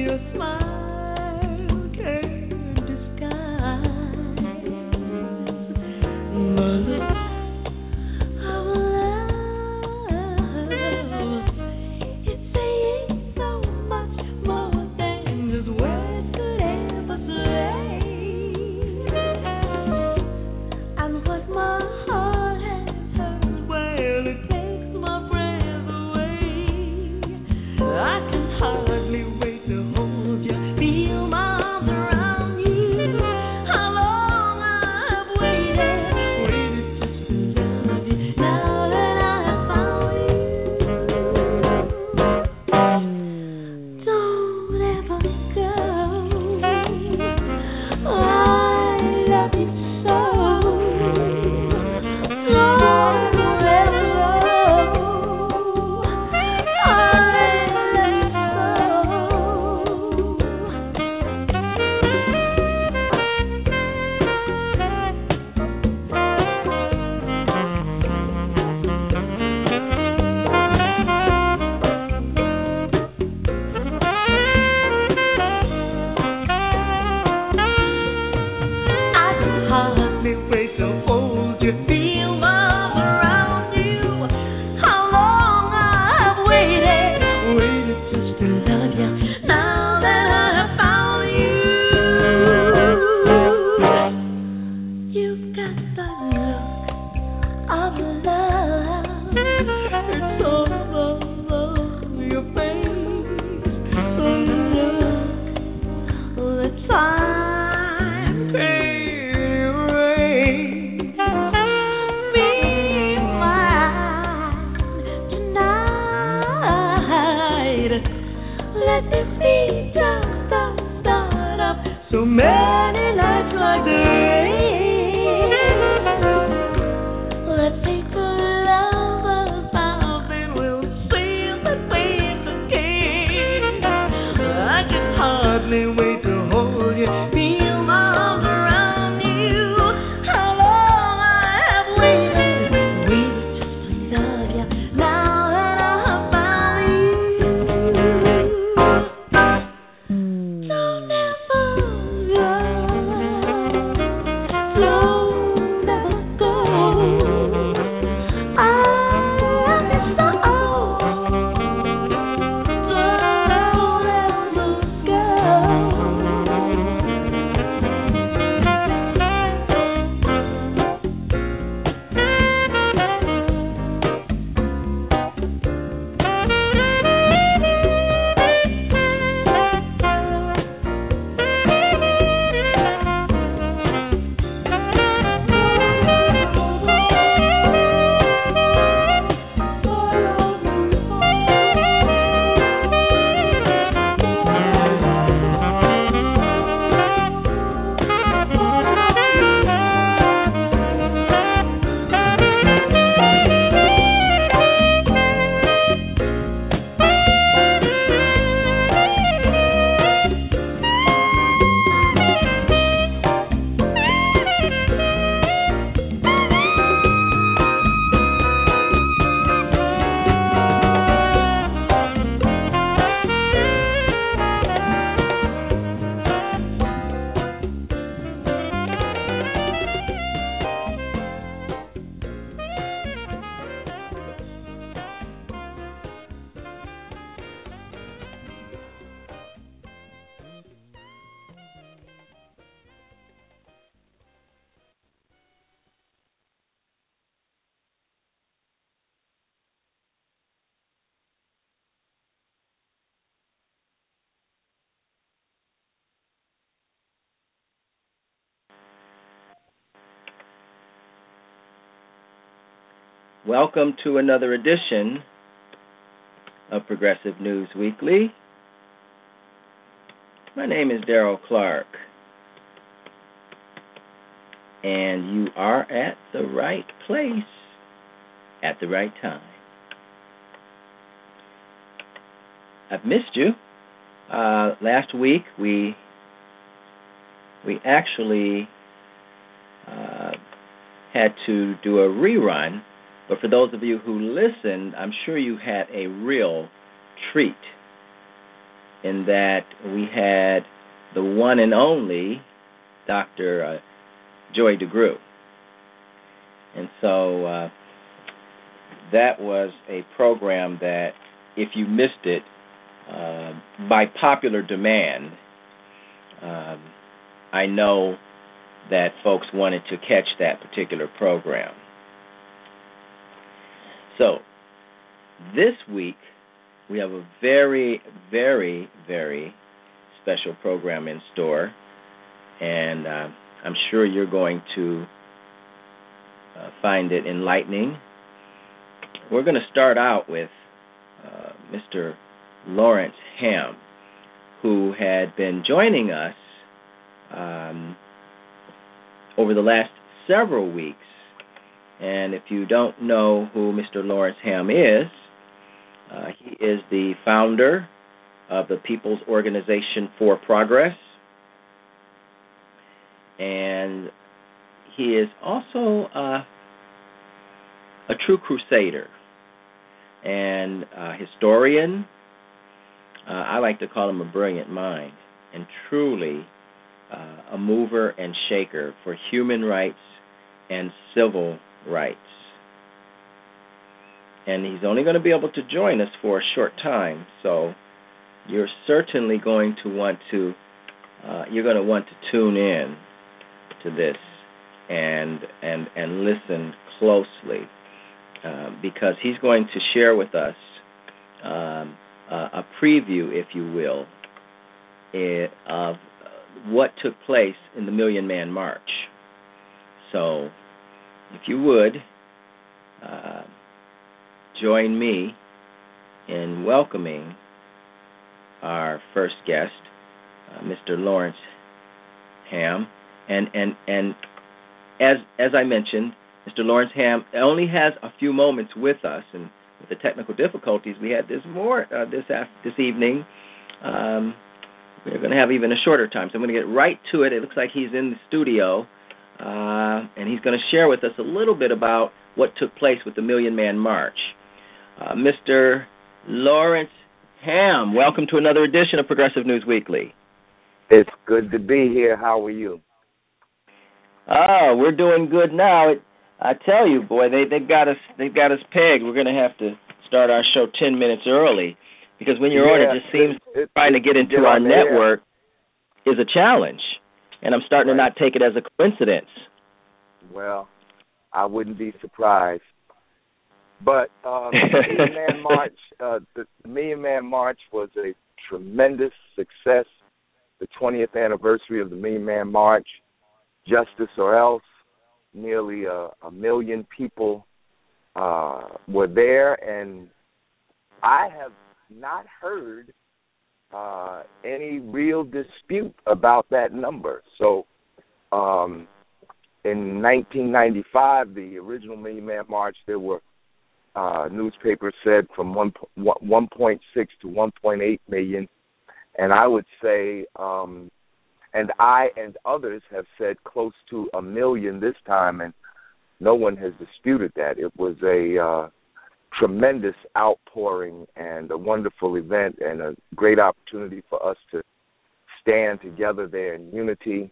Welcome to another edition of Progressive News Weekly. My name is Daryl Clark, and you are at the right place at the right time. I've missed you. Last week we actually had to do a rerun. But for those of you who listened, I'm sure you had a real treat. in that we had the one and only Dr. Joy DeGruy. And so that was a program that, if you missed it, by popular demand, I know that folks wanted to catch that particular program. So this week, we have a very, very, very special program in store, and I'm sure you're going to find it enlightening. We're going to start out with Mr. Lawrence Ham, who had been joining us over the last several weeks. And if you don't know who Mr. Lawrence Ham is, he is the founder of the People's Organization for Progress, and he is also a true crusader and a historian. I like to call him a brilliant mind, and truly a mover and shaker for human rights and civil rights. And he's only going to be able to join us for a short time, so you're certainly going to want to tune in to this and listen closely, because he's going to share with us a preview, if you will, of what took place in the Million Man March. So, if you would, join me in welcoming our first guest, Mr. Lawrence Ham. And as I mentioned, Mr. Lawrence Ham only has a few moments with us, and with the technical difficulties we had this evening, we're going to have even a shorter time. So I'm going to get right to it. It looks like he's in the studio, and he's going to share with us a little bit about what took place with the Million Man March. Mr. Lawrence Ham, welcome to another edition of Progressive News Weekly. It's good to be here. How are you? Oh, we're doing good now. I tell you, boy, they've got us pegged. We're going to have to start our show 10 minutes early, because when you're on, it just seems trying to get into our network is a challenge, and I'm starting to not take it as a coincidence. Well, I wouldn't be surprised. But the Million Man March, the Million Man March was a tremendous success. The 20th anniversary of the Million Man March, Justice or Else. Nearly a million people were there, and I have not heard any real dispute about that number. So in 1995, the original Million Man March, there were newspapers said from 1.6 to 1.8 million, and I would say, and I and others have said close to 1 million this time, and no one has disputed that. It was a tremendous outpouring and a wonderful event and a great opportunity for us to stand together there in unity.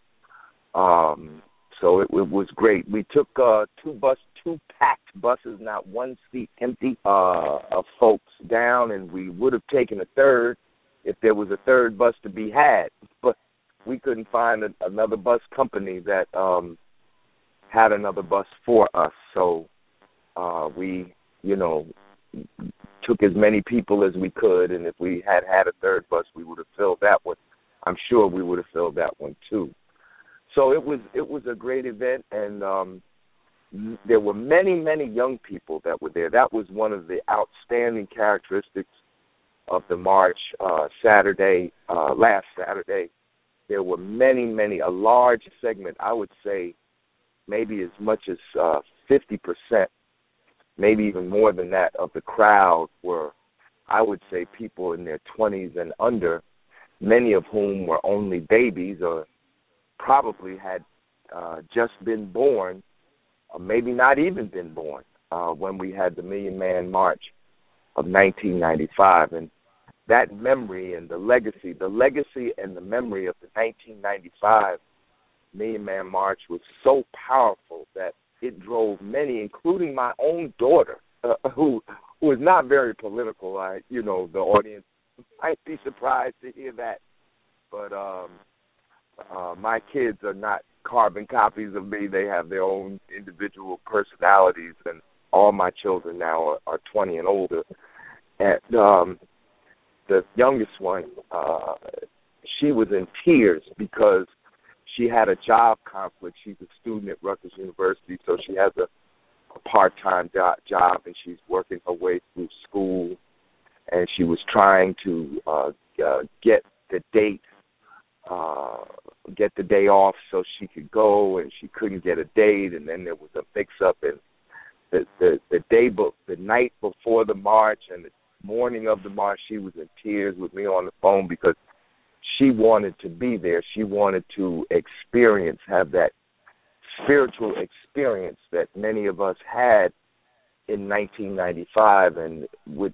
So it was great. We took two packed buses, not one seat empty, of folks down, and we would have taken a third if there was a third bus to be had. But we couldn't find another bus company that had another bus for us. So we, took as many people as we could, and if we had a third bus, we would have filled that one. I'm sure we would have filled that one too. So it was a great event, and there were many, many young people that were there. That was one of the outstanding characteristics of the march last Saturday. There were many, a large segment, I would say maybe as much as 50%, maybe even more than that, of the crowd were, I would say, people in their 20s and under, many of whom were only babies or probably had just been born, or maybe not even been born, when we had the Million Man March of 1995. And that memory and the legacy and the memory of the 1995 Million Man March was so powerful that it drove many, including my own daughter, who is not very political. The audience might be surprised to hear that, but my kids are not carbon copies of me. They have their own individual personalities, and all my children now are 20 and older. And the youngest one, she was in tears because she had a job conflict. She's a student at Rutgers University, so she has a part-time job, and she's working her way through school. And she was trying to get the day off so she could go, and she couldn't get a date. And then there was a mix-up, and the night before the march and the morning of the march, she was in tears with me on the phone because she wanted to be there. She wanted to have that spiritual experience that many of us had in 1995, and which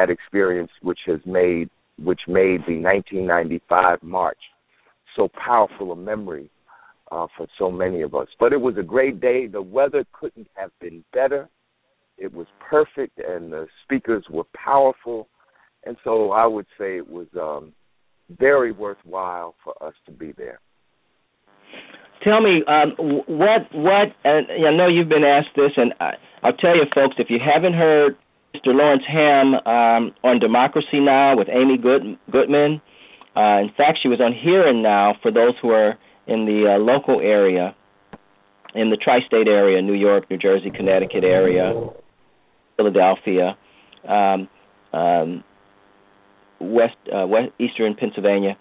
made the 1995 march so powerful a memory for so many of us. But it was a great day. The weather couldn't have been better. It was perfect, and the speakers were powerful, and so I would say it was very worthwhile for us to be there. Tell me, what? And I know you've been asked this, and I'll tell you, folks, if you haven't heard Mr. Lawrence Ham on Democracy Now! With Amy Goodman, in fact, she was on Hearing Now for those who are in the local area, in the tri-state area, New York, New Jersey, Connecticut area, Philadelphia, Eastern Pennsylvania.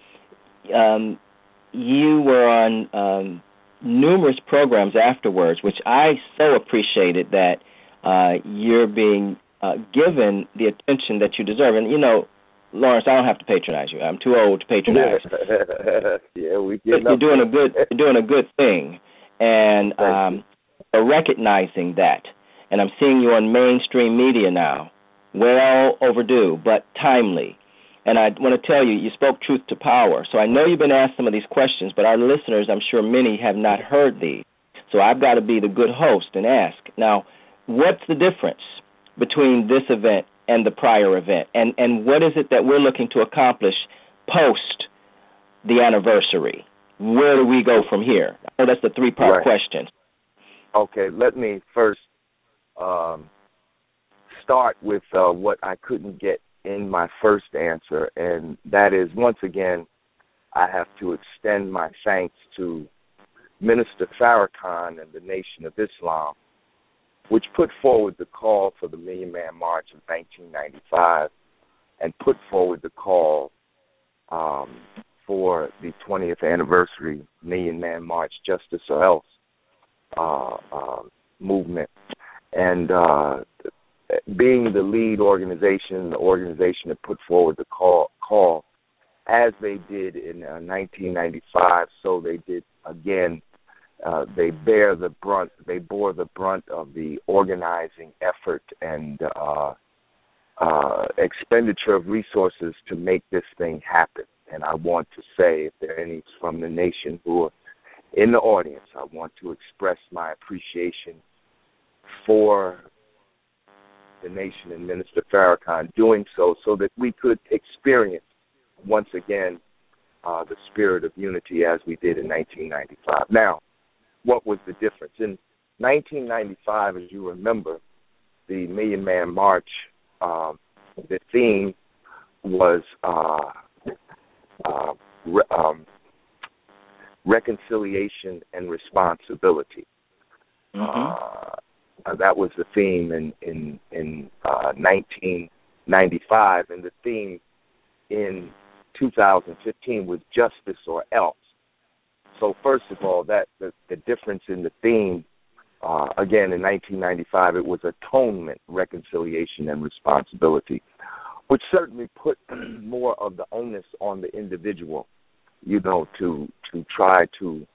You were on numerous programs afterwards, which I so appreciated that you're being given the attention that you deserve. And, Lawrence, I don't have to patronize you. I'm too old to patronize. Yeah, you're doing a good thing, and recognizing that. And I'm seeing you on mainstream media now. Well overdue, but timely. And I want to tell you, you spoke truth to power. So I know you've been asked some of these questions, but our listeners, I'm sure many have not heard these. So I've got to be the good host and ask. Now, what's the difference between this event and the prior event? And what is it that we're looking to accomplish post the anniversary? Where do we go from here? Oh, that's the three-part question. Okay, let me first start with what I couldn't get in my first answer, and that is, once again, I have to extend my thanks to Minister Farrakhan and the Nation of Islam, which put forward the call for the Million Man March in 1995 and put forward the call for the 20th anniversary Million Man March, Justice or Else movement. And being the lead organization, the organization that put forward the call, as they did in 1995, so they did again. They bore the brunt of the organizing effort and expenditure of resources to make this thing happen. And I want to say, if there are any from the nation who are in the audience, I want to express my appreciation for the nation and Minister Farrakhan doing so that we could experience once again the spirit of unity as we did in 1995. Now, what was the difference? In 1995, as you remember, the Million Man March, the theme was reconciliation and responsibility. Mm-hmm. That was the theme in 1995, and the theme in 2015 was Justice or Else. So first of all, that the difference in the theme, again, in 1995, it was atonement, reconciliation, and responsibility, which certainly put more of the onus on the individual, to try to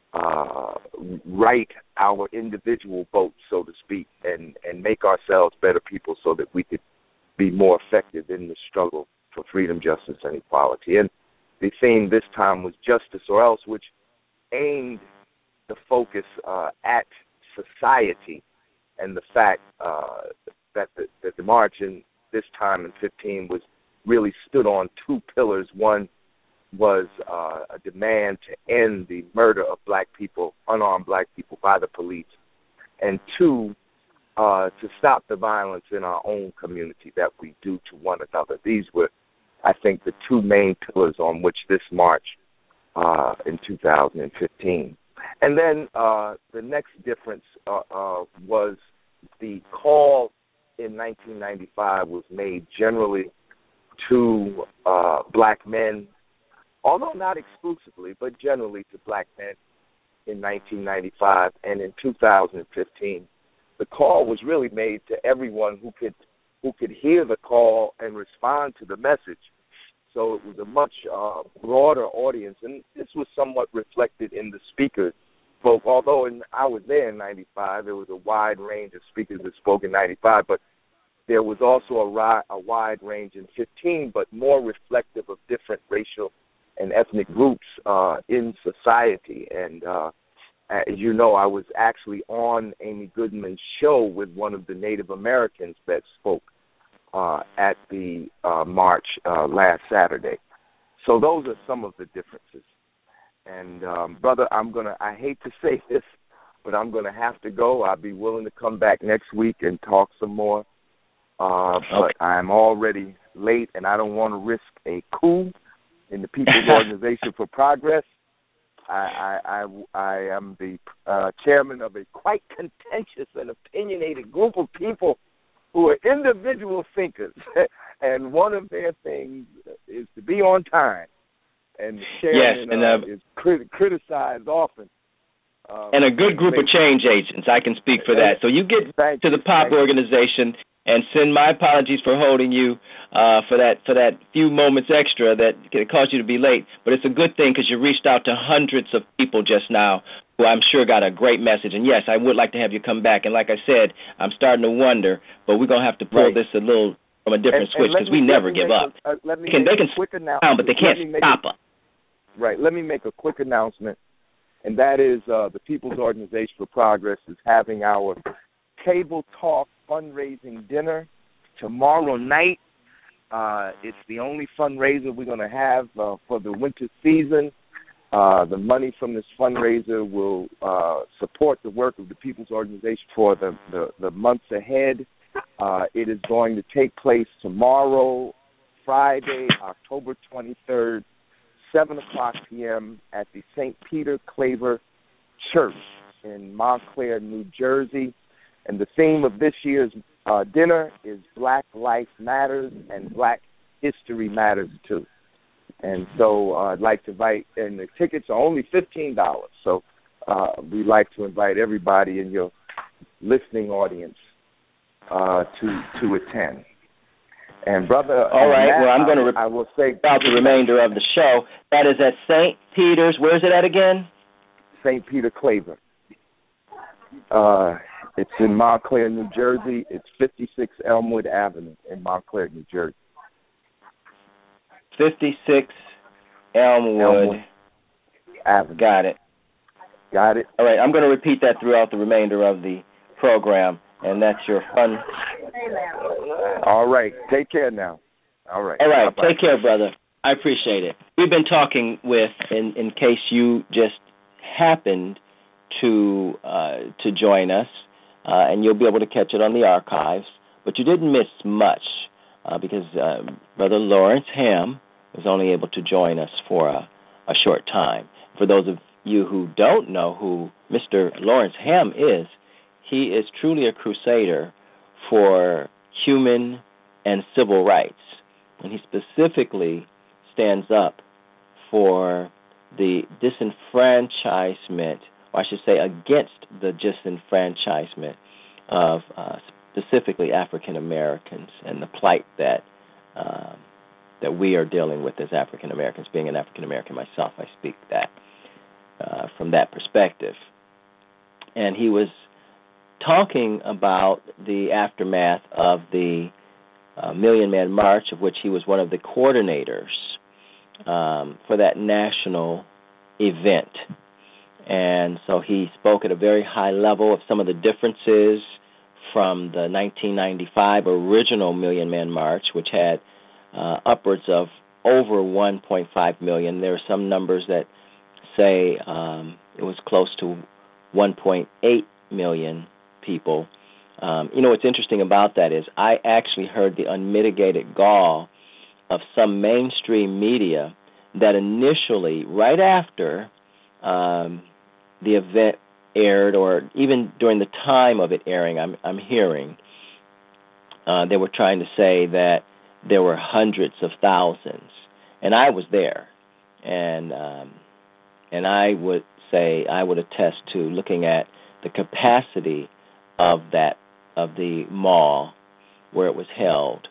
right our individual vote, so to speak, and make ourselves better people so that we could be more effective in the struggle for freedom, justice, and equality. And the theme this time was Justice or Else, which aimed the focus at society and the fact that the march in this time in 15 was really stood on two pillars. One was a demand to end the murder of black people, unarmed black people, by the police, and two, to stop the violence in our own community that we do to one another. These were, I think, the two main pillars on which this march in 2015. And then the next difference was the call in 1995 was made generally to black men, although not exclusively, but generally to black men in 1995. And in 2015, the call was really made to everyone who could hear the call and respond to the message. So it was a much broader audience, and this was somewhat reflected in the speakers spoke. Although I was there in 95, there was a wide range of speakers that spoke in 95, but there was also a wide range in 15, but more reflective of different racial and ethnic groups in society. And as you know, I was actually on Amy Goodman's show with one of the Native Americans that spoke at the march last Saturday. So those are some of the differences. And, brother, I hate to say this, but I'm going to have to go. I'll be willing to come back next week and talk some more. But I'm already late, and I don't want to risk a coup in the People's Organization for Progress. I am the chairman of a quite contentious and opinionated group of people who are individual thinkers, and one of their things is to be on time. And the chairman is criticized often. And a good group of change agents, I can speak for that. So you get to the POP organization and send my apologies for holding you for that few moments extra that caused you to be late. But it's a good thing because you reached out to hundreds of people just now who I'm sure got a great message. And, yes, I would like to have you come back. And like I said, I'm starting to wonder, but we're going to have to pull this a little from a different switch because we never give up. They can down, but they can't stop us. Right. Let me make a quick announcement, and that is the People's Organization for Progress is having our Table Talk fundraising dinner tomorrow night. It's the only fundraiser we're going to have for the winter season. The money from this fundraiser will support the work of the People's Organization for the months ahead. It is going to take place tomorrow, Friday, October 23rd, 7 o'clock p.m. at the St. Peter Claver Church in Montclair, New Jersey. And the theme of this year's dinner is Black Life Matters and Black History Matters, too. And so I'd like to invite, and the tickets are only $15, so we'd like to invite everybody in your listening audience to attend. And, brother, all right. Well, I'm going to I will say about the remainder of the show. That is at St. Peter's. Where is it at again? St. Peter Claver. It's in Montclair, New Jersey. It's 56 Elmwood Avenue in Montclair, New Jersey. 56 Elmwood Avenue. Got it. All right. I'm going to repeat that throughout the remainder of the program, and that's your fun. All right. Take care now. All right. Bye-bye. Take care, brother. I appreciate it. We've been talking with, in case you just happened to join us, and you'll be able to catch it on the archives, but you didn't miss much because Brother Lawrence Ham was only able to join us for a short time. For those of you who don't know who Mr. Lawrence Ham is, he is truly a crusader for human and civil rights. And he specifically stands up for the disenfranchisement, or I should say against the disenfranchisement of specifically African Americans and the plight that we are dealing with as African Americans. Being an African American myself, I speak that from that perspective. And he was talking about the aftermath of the Million Man March, of which he was one of the coordinators for that national event. And so he spoke at a very high level of some of the differences from the 1995 original Million Man March, which had upwards of over 1.5 million. There are some numbers that say it was close to 1.8 million people. What's interesting about that is I actually heard the unmitigated gall of some mainstream media that initially, right after the event aired, or even during the time of it airing, I'm hearing they were trying to say that there were hundreds of thousands, and I was there, and I would say I would attest to looking at the capacity of the mall where it was held.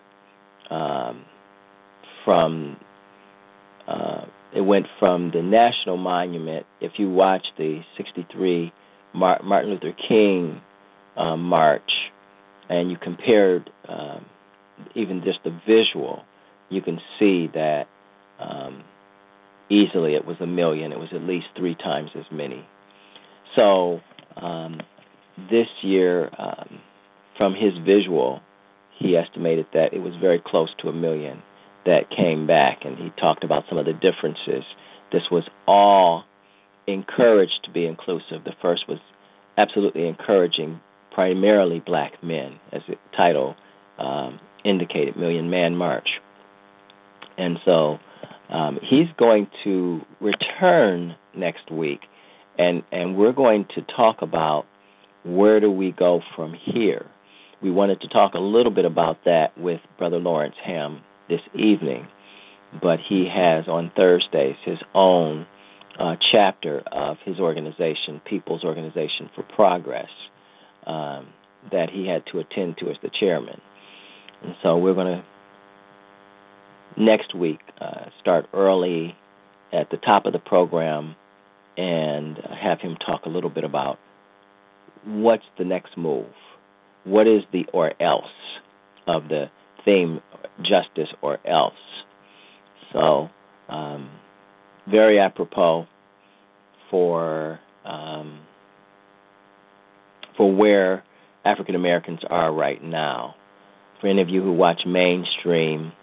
It went from the National Monument. If you watch the 63 Martin Luther King march, and you compared even just the visual, you can see that easily it was a million. It was at least 3 times as many. So this year, from his visual, he estimated that it was very close to a million that came back, and he talked about some of the differences. This was all encouraged to be inclusive. The first was absolutely encouraging primarily black men, as the title indicated, Million Man March. And so he's going to return next week, and we're going to talk about where do we go from here. We wanted to talk a little bit about that with Brother Lawrence Ham this evening, but he has on Thursdays his own chapter of his organization, People's Organization for Progress, that he had to attend to as the chairman. And so we're going to, next week, start early at the top of the program and have him talk a little bit about what's the next move. What is the or else of the theme, justice or else? So, very apropos for where African Americans are right now. For any of you who watch mainstream,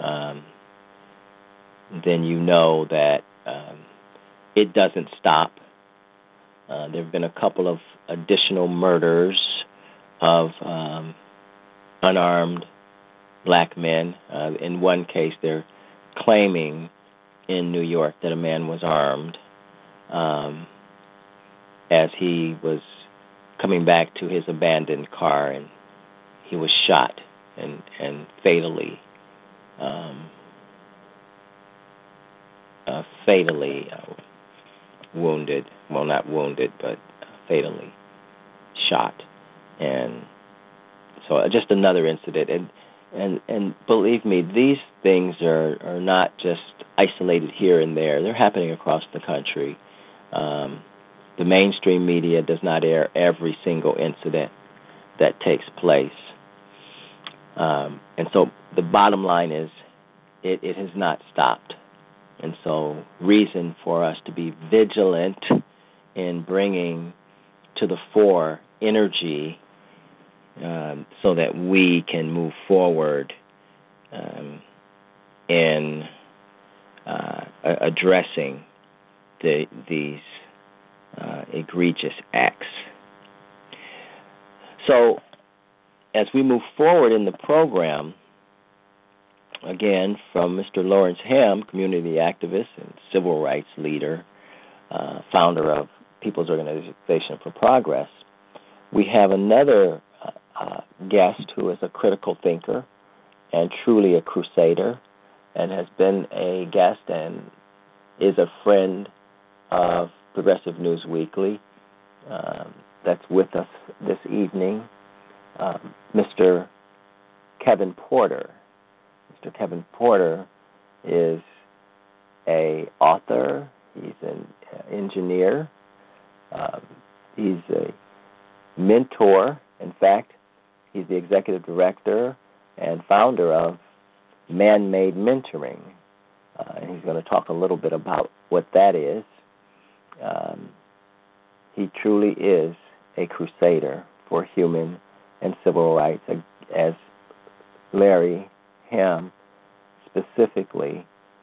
then you know that it doesn't stop. There have been a couple of additional murders of unarmed black men. In one case, they're claiming in New York that a man was armed as he was coming back to his abandoned car, and he was shot and fatally wounded. Well, not wounded, but fatally shot. And so just another incident. And believe me, these things are not just isolated here and there. They're happening across the country. The mainstream media does not air every single incident that takes place. And so the bottom line is it has not stopped. And so reason for us to be vigilant in bringing to the fore energy so that we can move forward in addressing these egregious acts. So as we move forward in the program, again, from Mr. Lawrence Ham, community activist and civil rights leader, founder of People's Organization for Progress, we have another guest who is a critical thinker and truly a crusader, and has been a guest and is a friend of Progressive News Weekly. That's with us this evening, Mr. Kevin Porter. Mr. Kevin Porter is an author. He's an engineer. He's a mentor. In fact, he's the executive director and founder of Man-Made Mentoring. And he's going to talk a little bit about what that is. He truly is a crusader for human and civil rights, as Larry Ham specifically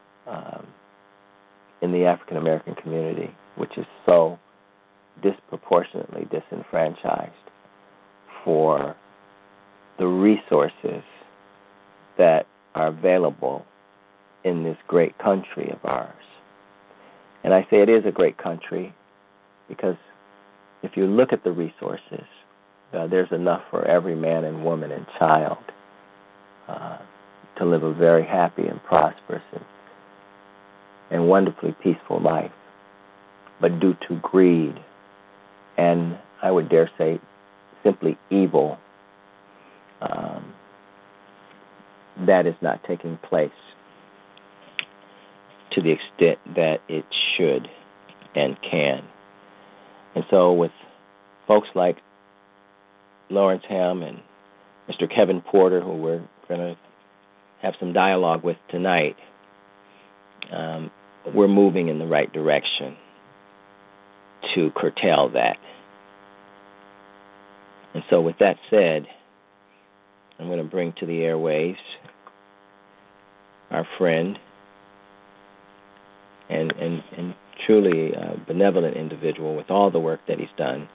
in the African American community, which is so disproportionately disenfranchised for the resources that are available in this great country of ours. And I say it is a great country because if you look at the resources, there's enough for every man and woman and child to live a very happy and prosperous and wonderfully peaceful life. But due to greed and, I would dare say, simply evil, that is not taking place to the extent that it should and can. And so with folks like Lawrence Ham and Mr. Kevin Porter, who we're going to have some dialogue with tonight, we're moving in the right direction to curtail that. And so with that said, I'm going to bring to the airwaves our friend and truly a benevolent individual with all the work that he's done,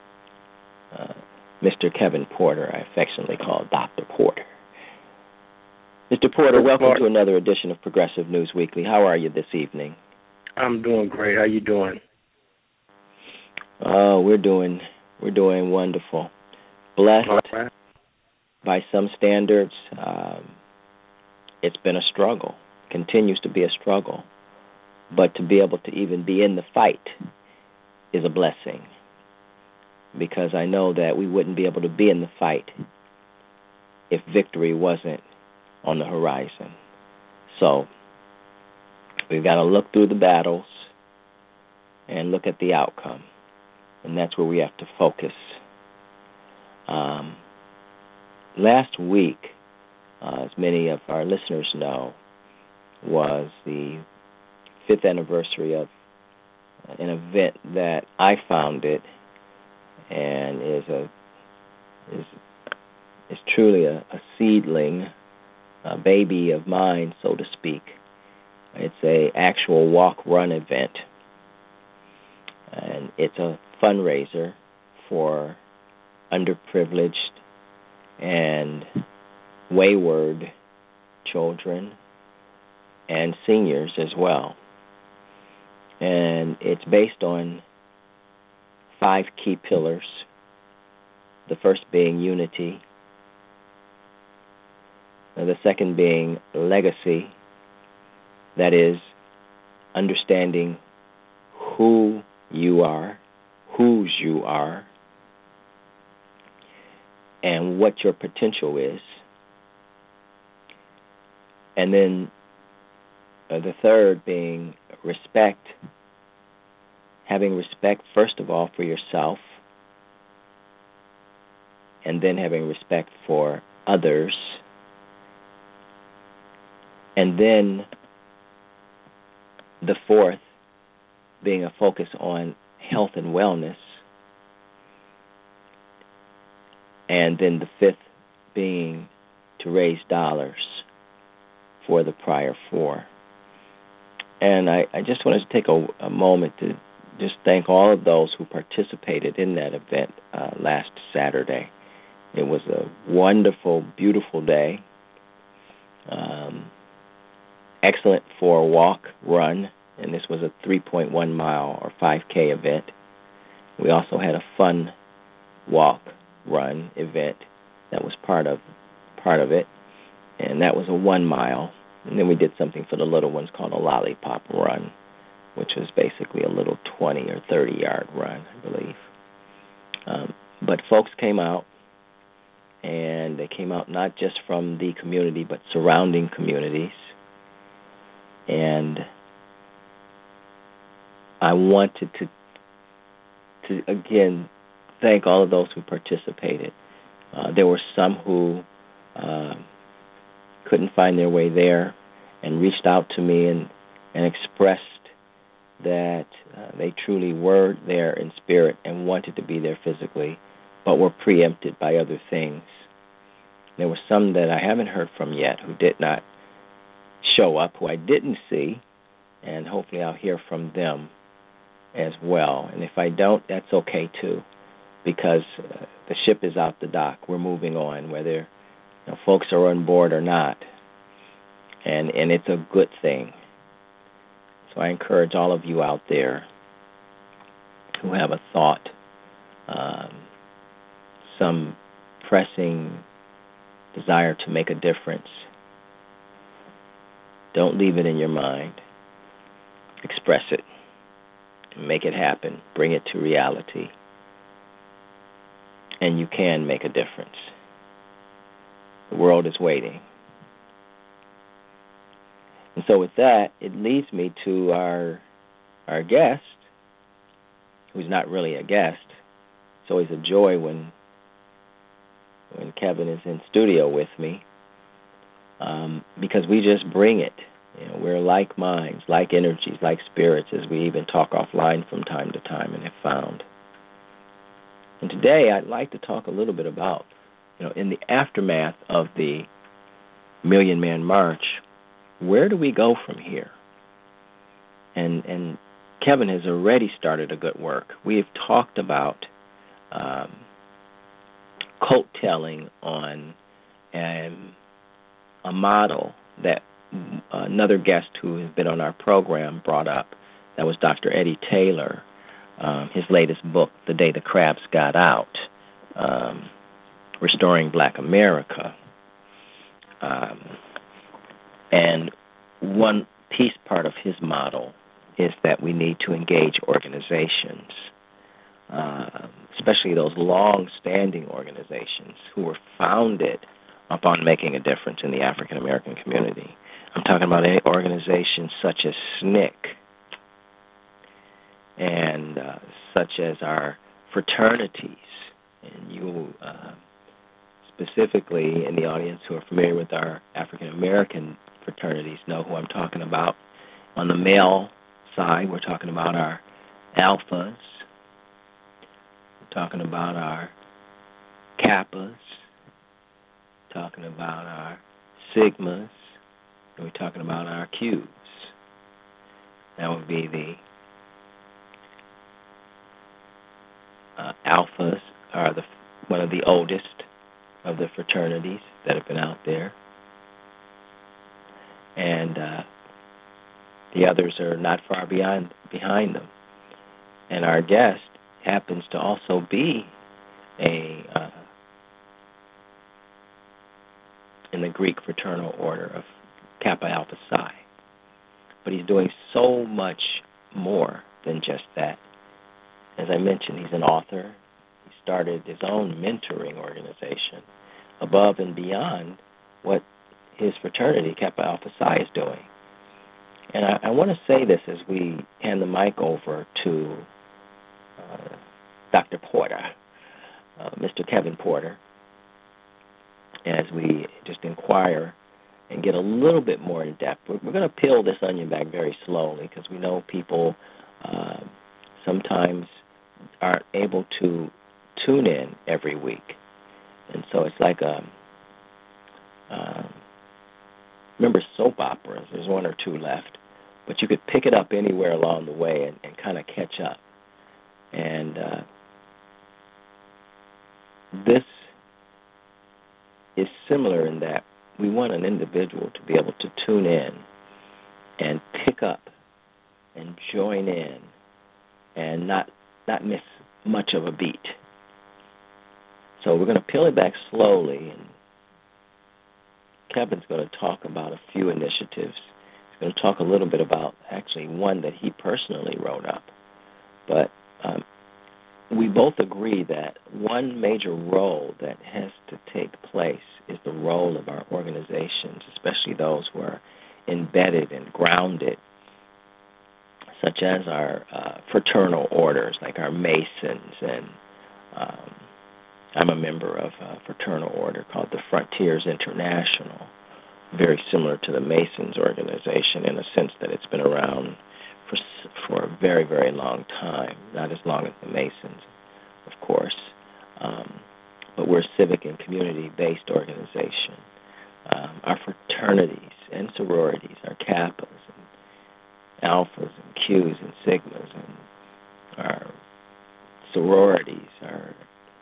Mr. Kevin Porter, I affectionately call Dr. Porter. Mr. Porter, welcome to another edition of Progressive News Weekly. How are you this evening? I'm doing great. How you doing? Oh, we're doing wonderful. Blessed by some standards. It's been a struggle, continues to be a struggle. But to be able to even be in the fight is a blessing, because I know that we wouldn't be able to be in the fight if victory wasn't on the horizon. So we've got to look through the battles and look at the outcome, and that's where we have to focus. Last week, as many of our listeners know, was the 5th anniversary of an event that I founded, and is truly a seedling, a baby of mine, so to speak. It's a actual walk-run event, and it's a fundraiser for underprivileged and wayward children and seniors as well. And it's based on 5 key pillars, the first being unity, and the second being legacy, that is, understanding who you are, whose you are, and what your potential is. And then the third being respect, having respect first of all for yourself, and then having respect for others, and then the fourth being a focus on health and wellness, and then the fifth being to raise dollars for the prior 4. And I just wanted to take a moment to just thank all of those who participated in that event last Saturday. It was a wonderful, beautiful day. Excellent for a walk, run, and this was a 3.1 mile or 5K event. We also had a fun walk, run event that was part of it, and that was a 1 mile. And then we did something for the little ones called a lollipop run, which was basically a little 20 or 30-yard run, I believe. But folks came out, and they came out not just from the community, but surrounding communities. And I wanted to again thank all of those who participated. There were some who couldn't find their way there and reached out to me and expressed that they truly were there in spirit and wanted to be there physically, but were preempted by other things. There were some that I haven't heard from yet who did not show up, who I didn't see, and hopefully I'll hear from them as well. And if I don't, that's okay too, because the ship is out the dock. We're moving on, whether folks are on board or not, and it's a good thing. So I encourage all of you out there who have a thought, some pressing desire to make a difference, don't leave it in your mind. Express it. Make it happen. Bring it to reality. And you can make a difference. The world is waiting. And so with that, it leads me to our guest, who's not really a guest. It's always a joy when Kevin is in studio with me, because we just bring it. We're like minds, like energies, like spirits, as we even talk offline from time to time and have found. And today I'd like to talk a little bit about, in the aftermath of the Million Man March, where do we go from here? And Kevin has already started a good work. We have talked about coat-telling on a model that another guest who has been on our program brought up. That was Dr. Eddie Taylor, his latest book, The Day the Crabs Got Out, Restoring Black America. And one part of his model is that we need to engage organizations, especially those long-standing organizations who were founded upon making a difference in the African American community. I'm talking about any organizations such as SNCC and such as our fraternities. And you, specifically in the audience who are familiar with our African American fraternities, know who I'm talking about. On the male side, we're talking about our alphas. We're talking about our kappas. Talking about our sigmas. And we're talking about our Qs. That would be the alphas are one of the oldest of the fraternities that have been out there. And the others are not far behind them. And our guest happens to also be in the Greek fraternal order of Kappa Alpha Psi. But he's doing so much more than just that. As I mentioned, he's an author. He started his own mentoring organization above and beyond what his fraternity, Kappa Alpha Psi, is doing. And I want to say this as we hand the mic over to Dr. Porter, Mr. Kevin Porter, as we just inquire and get a little bit more in depth. We're going to peel this onion back very slowly because we know people sometimes aren't able to tune in every week. And so it's like remember soap operas, there's one or two left, but you could pick it up anywhere along the way and kind of catch up. And this is similar in that we want an individual to be able to tune in and pick up and join in and not miss much of a beat. So we're going to peel it back slowly, and Kevin's going to talk about a few initiatives. He's going to talk a little bit about actually one that he personally wrote up. But we both agree that one major role that has to take place is the role of our organizations, especially those who are embedded and grounded, such as our fraternal orders, like our Masons, and I'm a member of a fraternal order called the Frontiers International, very similar to the Masons organization in a sense that it's been around for a very, very long time, not as long as the Masons, of course. But we're a civic and community-based organization. Our fraternities and sororities, our Kappas and Alphas and Qs and Sigmas, and our sororities, our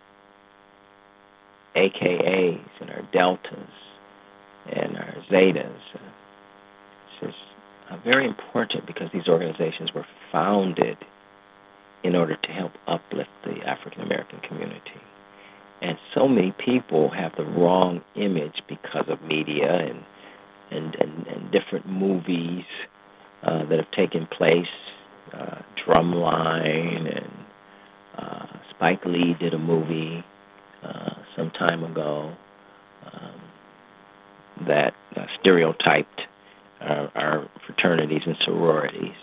AKAs and our Deltas and our Zetas. This is very important because these organizations were founded in order to help uplift the African American community. And so many people have the wrong image because of media and different movies that have taken place. Drumline and Spike Lee did a movie some time ago that stereotyped our fraternities and sororities.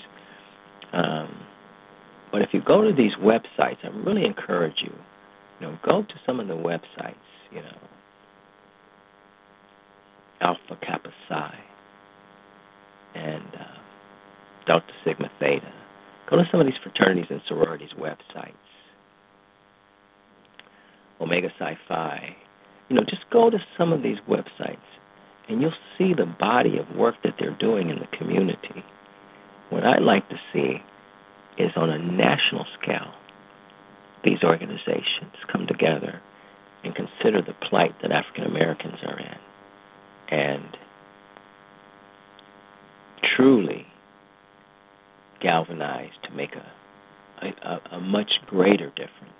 But if you go to these websites, I really encourage you, go to some of the websites, Alpha Kappa Psi and Delta Sigma Theta. Go to some of these fraternities and sororities websites. Omega Psi Phi. Just go to some of these websites and you'll see the body of work that they're doing in the community. What I'd like to see is on a national scale, these organizations come together and consider the plight that African Americans are in and truly galvanize to make a much greater difference.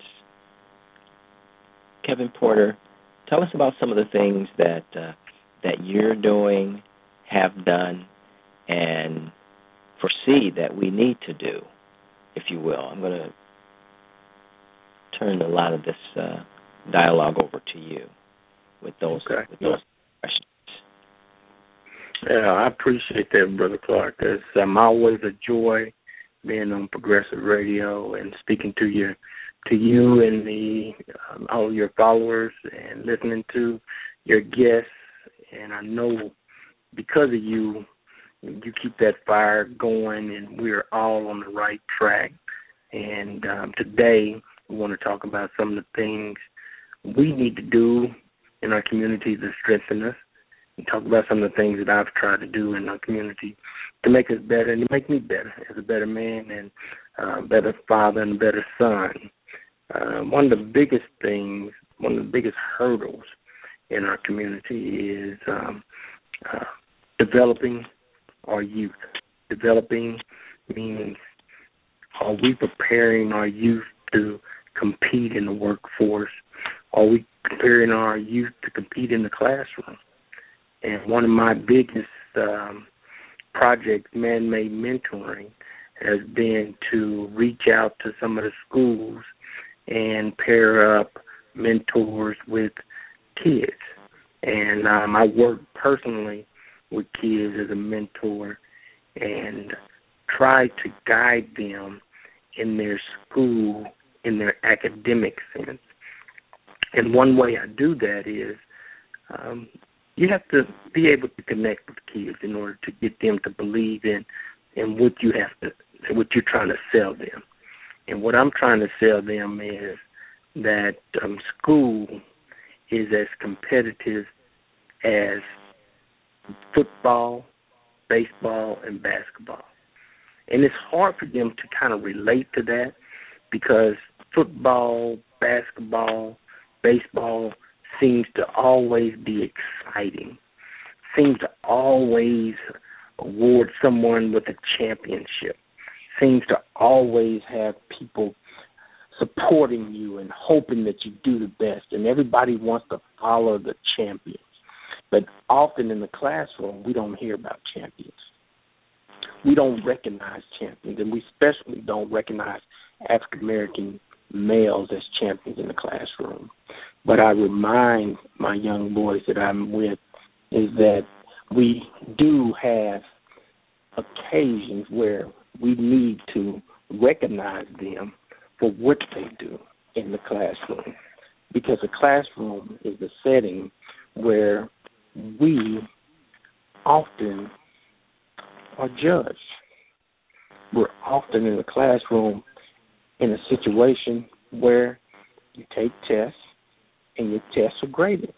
Kevin Porter, tell us about some of the things that you're doing, have done, and foresee that we need to do, if you will. I'm going to turn a lot of this dialogue over to you with those questions. Yeah, I appreciate that, Brother Clark. It's always a joy being on Progressive Radio and speaking to you and all your followers and listening to your guests. And I know because of you keep that fire going, and we're all on the right track. And today we want to talk about some of the things we need to do in our community to strengthen us, and talk about some of the things that I've tried to do in our community to make us better and to make me better as a better man and a better father and a better son. One of the biggest things, one of the biggest hurdles in our community is developing our youth. Developing means, are we preparing our youth to compete in the workforce? Are we preparing our youth to compete in the classroom? And one of my biggest projects, Man-Made Mentoring, has been to reach out to some of the schools and pair up mentors with kids. And I work personally with kids as a mentor and try to guide them in their school, in their academic sense. And one way I do that is you have to be able to connect with kids in order to get them to believe in what what you're trying to sell them. And what I'm trying to sell them is that school is as competitive as football, baseball, and basketball. And it's hard for them to kind of relate to that because football, basketball, baseball seems to always be exciting, seems to always award someone with a championship, seems to always have people supporting you and hoping that you do the best, and everybody wants to follow the champions. But often in the classroom, we don't hear about champions. We don't recognize champions, and we especially don't recognize African-American males as champions in the classroom. But I remind my young boys that I'm with is that we do have occasions where we need to recognize them for what they do in the classroom, because the classroom is the setting where we often are judged. We're often in the classroom in a situation where you take tests and your tests are graded.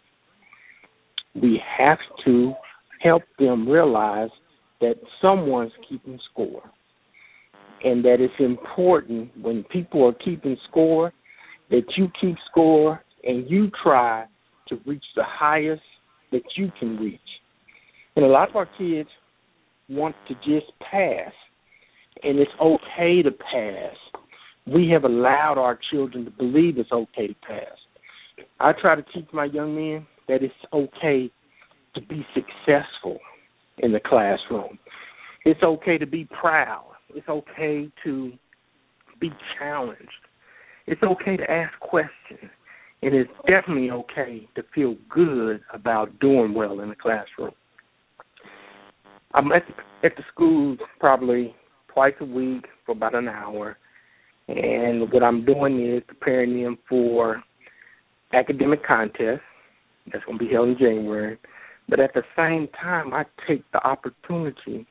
We have to help them realize that someone's keeping score, and that it's important when people are keeping score that you keep score and you try to reach the highest that you can reach. And a lot of our kids want to just pass, and it's okay to pass. We have allowed our children to believe it's okay to pass. I try to teach my young men that it's okay to be successful in the classroom. It's okay to be proud. It's okay to be challenged. It's okay to ask questions. And it's definitely okay to feel good about doing well in the classroom. I'm at the school probably twice a week for about an hour. And what I'm doing is preparing them for academic contests. That's going to be held in January. But at the same time, I take the opportunity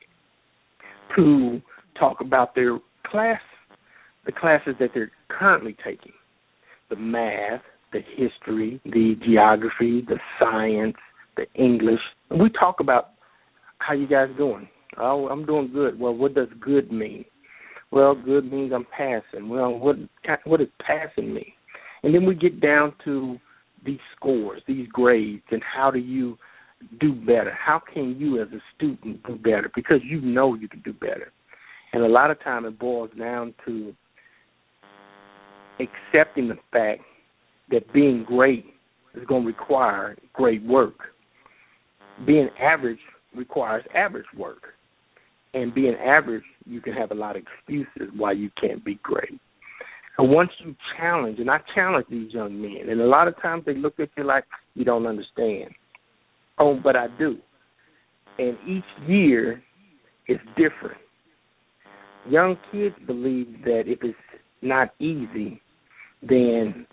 to talk about their class, the classes that they're currently taking, the math, the history, the geography, the science, the English. And we talk about how you guys doing. Oh, I'm doing good. Well, what does good mean? Well, good means I'm passing. Well, what does passing mean? And then we get down to these scores, these grades, and how do you do better? How can you as a student do better? Because you know you can do better. And a lot of time it boils down to accepting the fact that being great is going to require great work. Being average requires average work. And being average, you can have a lot of excuses why you can't be great. And once you challenge, and I challenge these young men, and a lot of times they look at you like you don't understand. Oh, but I do. And each year is different. Young kids believe that if it's not easy, then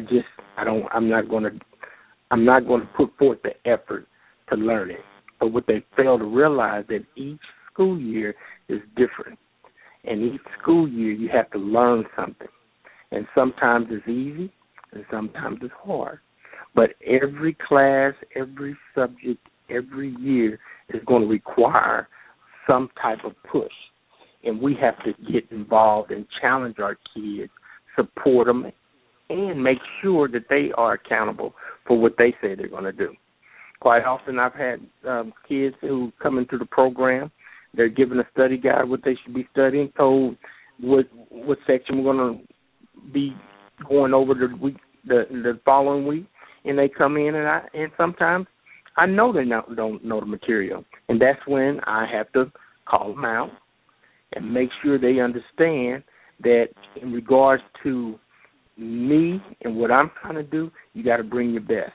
I'm not going to put forth the effort to learn it. But what they fail to realize that each school year is different. And each school year you have to learn something. And sometimes it's easy and sometimes it's hard. But every class, every subject, every year is going to require some type of push. And we have to get involved and challenge our kids, support them, and make sure that they are accountable for what they say they're going to do. Quite often I've had kids who come into the program, they're given a study guide, what they should be studying, told what section we're going to be going over the following week, and they come in and sometimes I know they don't know the material, and that's when I have to call them out and make sure they understand that in regards to me and what I'm trying to do, you got to bring your best.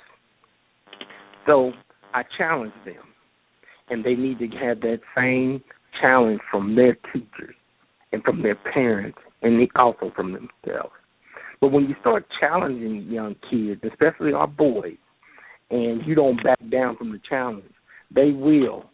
So I challenge them, and they need to have that same challenge from their teachers and from their parents and also from themselves. But when you start challenging young kids, especially our boys, and you don't back down from the challenge, they will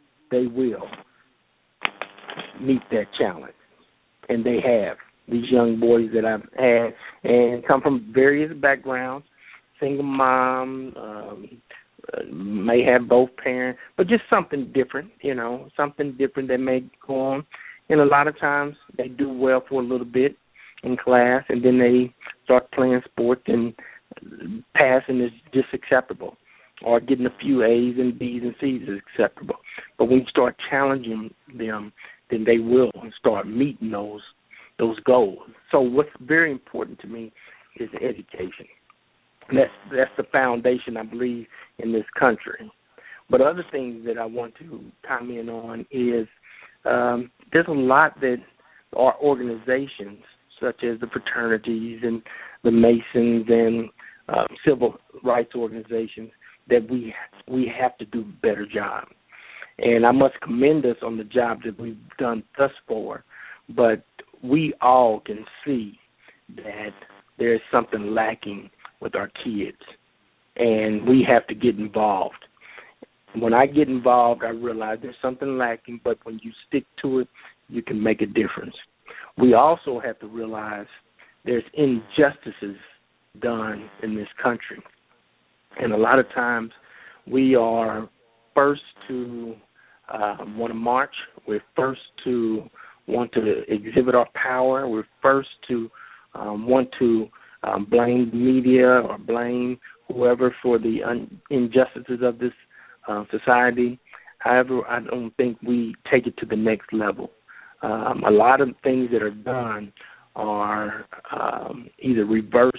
meet that challenge. And they have. These young boys that I've had and come from various backgrounds, single mom, may have both parents, but just something different, something different that may go on. And a lot of times they do well for a little bit in class, and then they start playing sports, and passing is just acceptable, or getting a few A's and B's and C's is acceptable. But when you start challenging them, then they will start meeting those goals. So what's very important to me is education. And that's the foundation, I believe, in this country. But other things that I want to comment on is there's a lot that our organizations, such as the fraternities and the Masons and civil rights organizations, that we have to do a better job. And I must commend us on the job that we've done thus far, but we all can see that there's something lacking with our kids, and we have to get involved. When I get involved, I realize there's something lacking, but when you stick to it, you can make a difference. We also have to realize there's injustices done in this country. And a lot of times we are first to want to march. We're first to want to exhibit our power. We're first to want to blame the media or blame whoever for the injustices of this society. However, I don't think we take it to the next level. A lot of things that are done are either reversed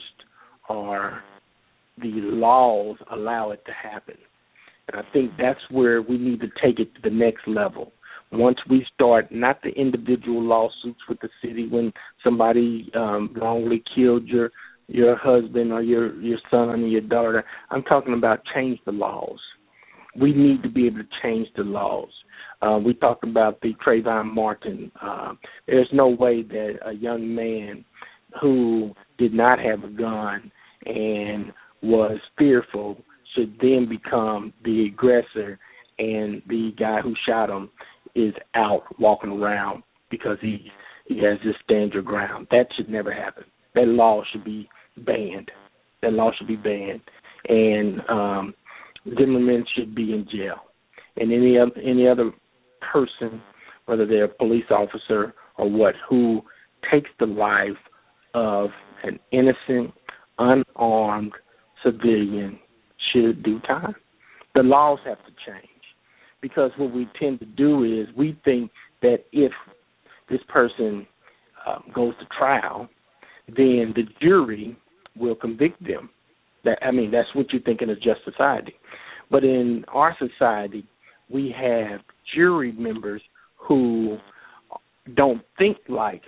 or the laws allow it to happen. And I think that's where we need to take it to the next level. Once we start, not the individual lawsuits with the city when somebody wrongly killed your husband or your son or your daughter. I'm talking about change the laws. We need to be able to change the laws. We talked about the Trayvon Martin. There's no way that a young man who did not have a gun and was fearful should then become the aggressor, and the guy who shot him is out walking around because he has this stand your ground. That should never happen. That law should be banned. That law should be banned. And Zimmerman should be in jail. And any other person, whether they're a police officer or what, who takes the life of an innocent, unarmed civilian should do time. The laws have to change, because what we tend to do is we think that if this person goes to trial, then the jury will convict them. That's what you think in a just society. But in our society, we have jury members who don't think like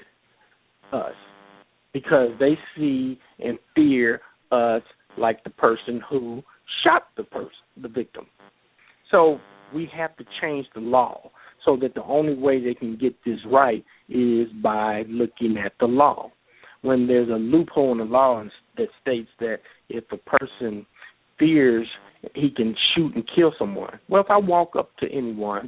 us because they see and fear us like the person who shot the victim. So we have to change the law so that the only way they can get this right is by looking at the law. When there's a loophole in the law that states that if a person fears he can shoot and kill someone. Well, if I walk up to anyone,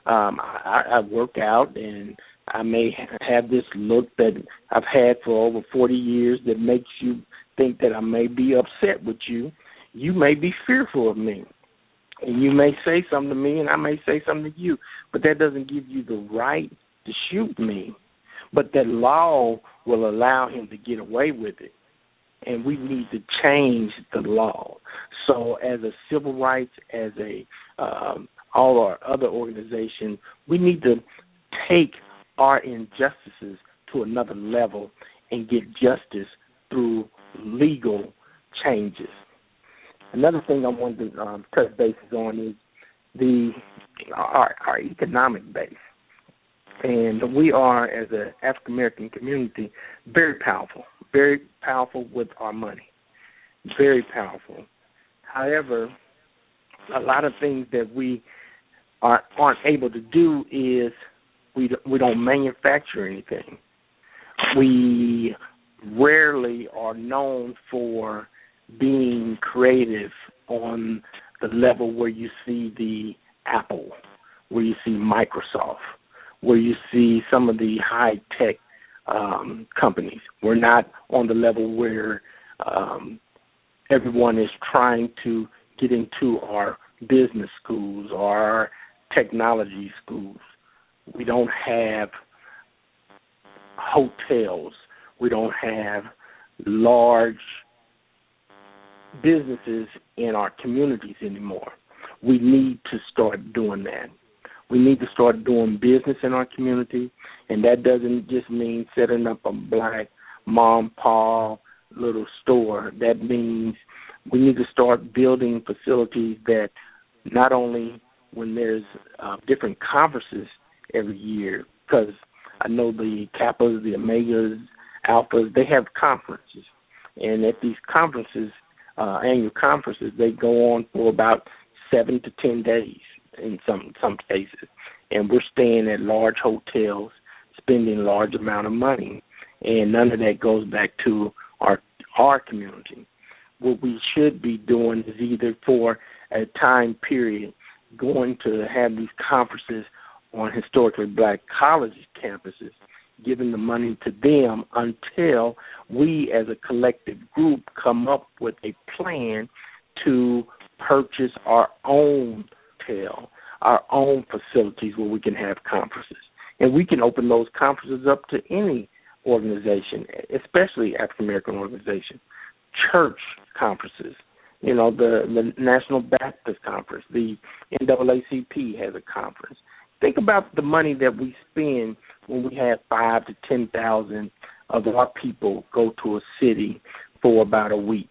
I work out and I may have this look that I've had for over 40 years that makes you think that I may be upset with you. You may be fearful of me. And you may say something to me and I may say something to you. But that doesn't give you the right to shoot me. But that law will allow him to get away with it. And we need to change the law. So as a civil rights, as all our other organizations, we need to take our injustices to another level and get justice through legal changes. Another thing I wanted to touch bases on is our economic base. And we are, as an African American community, very powerful with our money, very powerful. However, a lot of things that we aren't able to do is we don't manufacture anything. We rarely are known for being creative on the level where you see the Apple, where you see Microsoft, where you see some of the high-tech companies. We're not on the level where everyone is trying to get into our business schools or our technology schools. We don't have hotels. We don't have large businesses in our communities anymore. We need to start doing that. We need to start doing business in our community, and that doesn't just mean setting up a black mom, pa little store. That means we need to start building facilities that not only when there's different conferences every year, because I know the Kappas, the Omegas, Alphas, they have conferences. And at these conferences, annual conferences, they go on for about 7 to 10 days in some cases. And we're staying at large hotels, spending large amount of money, and none of that goes back to our community. What we should be doing is either for a time period going to have these conferences on historically black college campuses, giving the money to them until we as a collective group come up with a plan to purchase our own hotel, our own facilities where we can have conferences. And we can open those conferences up to any organization, especially African-American organization, church conferences. You know, the National Baptist Conference, the NAACP has a conference. Think about the money that we spend when we have 5,000 to 10,000 of our people go to a city for about a week.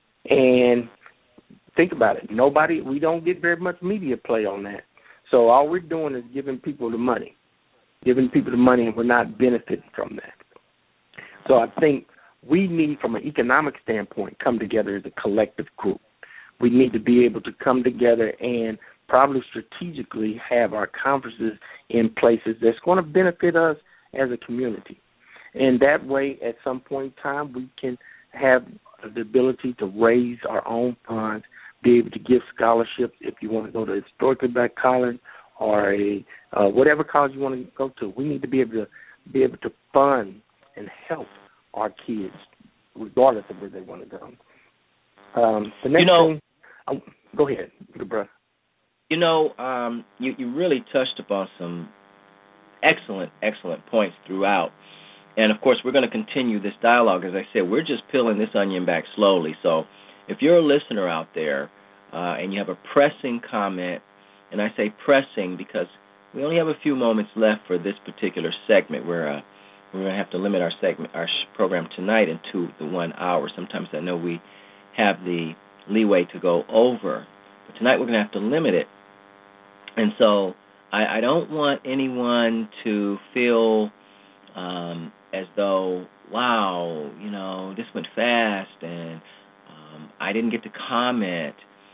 And think about it. We don't get very much media play on that. So all we're doing is giving people the money, and we're not benefiting from that. So I think we need, from an economic standpoint, come together as a collective group. We need to be able to come together and probably strategically have our conferences in places that's going to benefit us as a community. And that way, at some point in time, we can have the ability to raise our own funds, be able to give scholarships if you want to go to a historically black college or whatever college you want to go to. We need to be able to fund and help our kids, regardless of where they want to go. The next thing, go ahead, good brother. You really touched upon some excellent points throughout. And, of course, we're going to continue this dialogue. As I said, we're just peeling this onion back slowly. So if you're a listener out there and you have a pressing comment, and I say pressing because we only have a few moments left for this particular segment. We're going to have to limit our program tonight into the 1 hour. Sometimes I know we have the leeway to go over, but tonight we're going to have to limit it. And so I don't want anyone to feel as though, wow, this went fast and I didn't get to comment.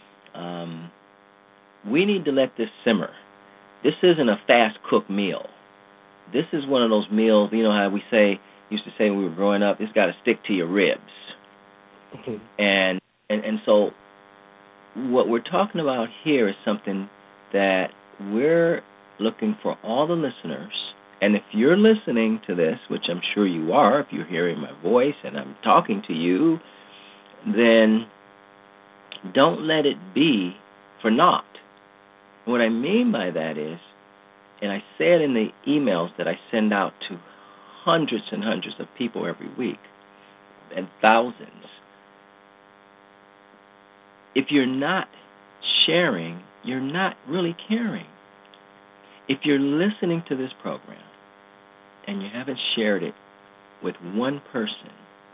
We need to let this simmer. This isn't a fast-cooked meal. This is one of those meals, how we used to say when we were growing up, it's got to stick to your ribs. Mm-hmm. And so what we're talking about here is something that we're looking for all the listeners. And if you're listening to this, which I'm sure you are, if you're hearing my voice and I'm talking to you, then don't let it be for naught. What I mean by that is, and I say it in the emails that I send out to hundreds and hundreds of people every week, and thousands, if you're not sharing, you're not really caring. If you're listening to this program and you haven't shared it with one person,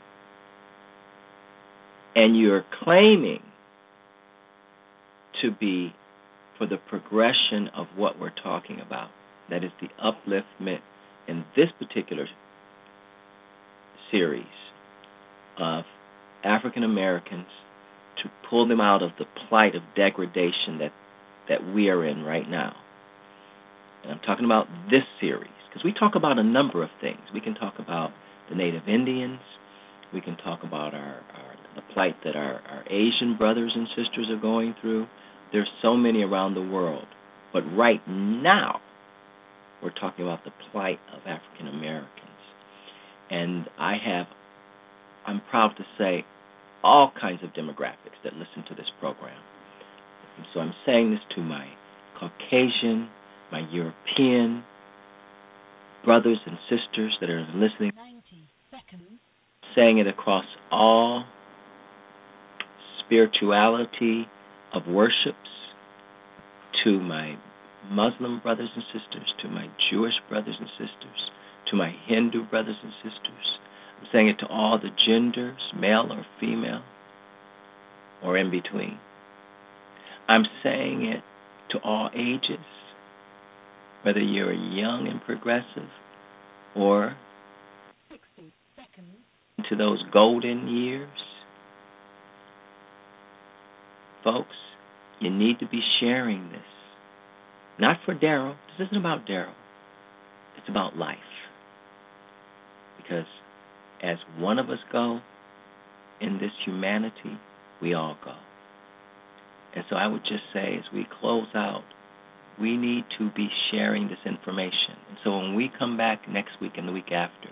and you're claiming to be for the progression of what we're talking about, that is the upliftment in this particular series of African Americans to pull them out of the plight of degradation that we are in right now. And I'm talking about this series because we talk about a number of things. We can talk about the Native Indians. We can talk about the plight that our Asian brothers and sisters are going through. There's so many around the world. But right now, we're talking about the plight of African Americans. And I'm proud to say, all kinds of demographics that listen to this program. And so I'm saying this to my Caucasian, my European brothers and sisters that are listening, 90 seconds. Saying it across all spirituality of worships, to my Muslim brothers and sisters, to my Jewish brothers and sisters, to my Hindu brothers and sisters. I'm saying it to all the genders, male or female, or in between. I'm saying it to all ages, whether you're young and progressive or 60 seconds. into those golden years. Folks, you need to be sharing this. Not for Daryl. This isn't about Daryl. It's about life. Because as one of us go in this humanity, we all go. And so I would just say, as we close out We need to be sharing this information. And so when we come back next week and the week after,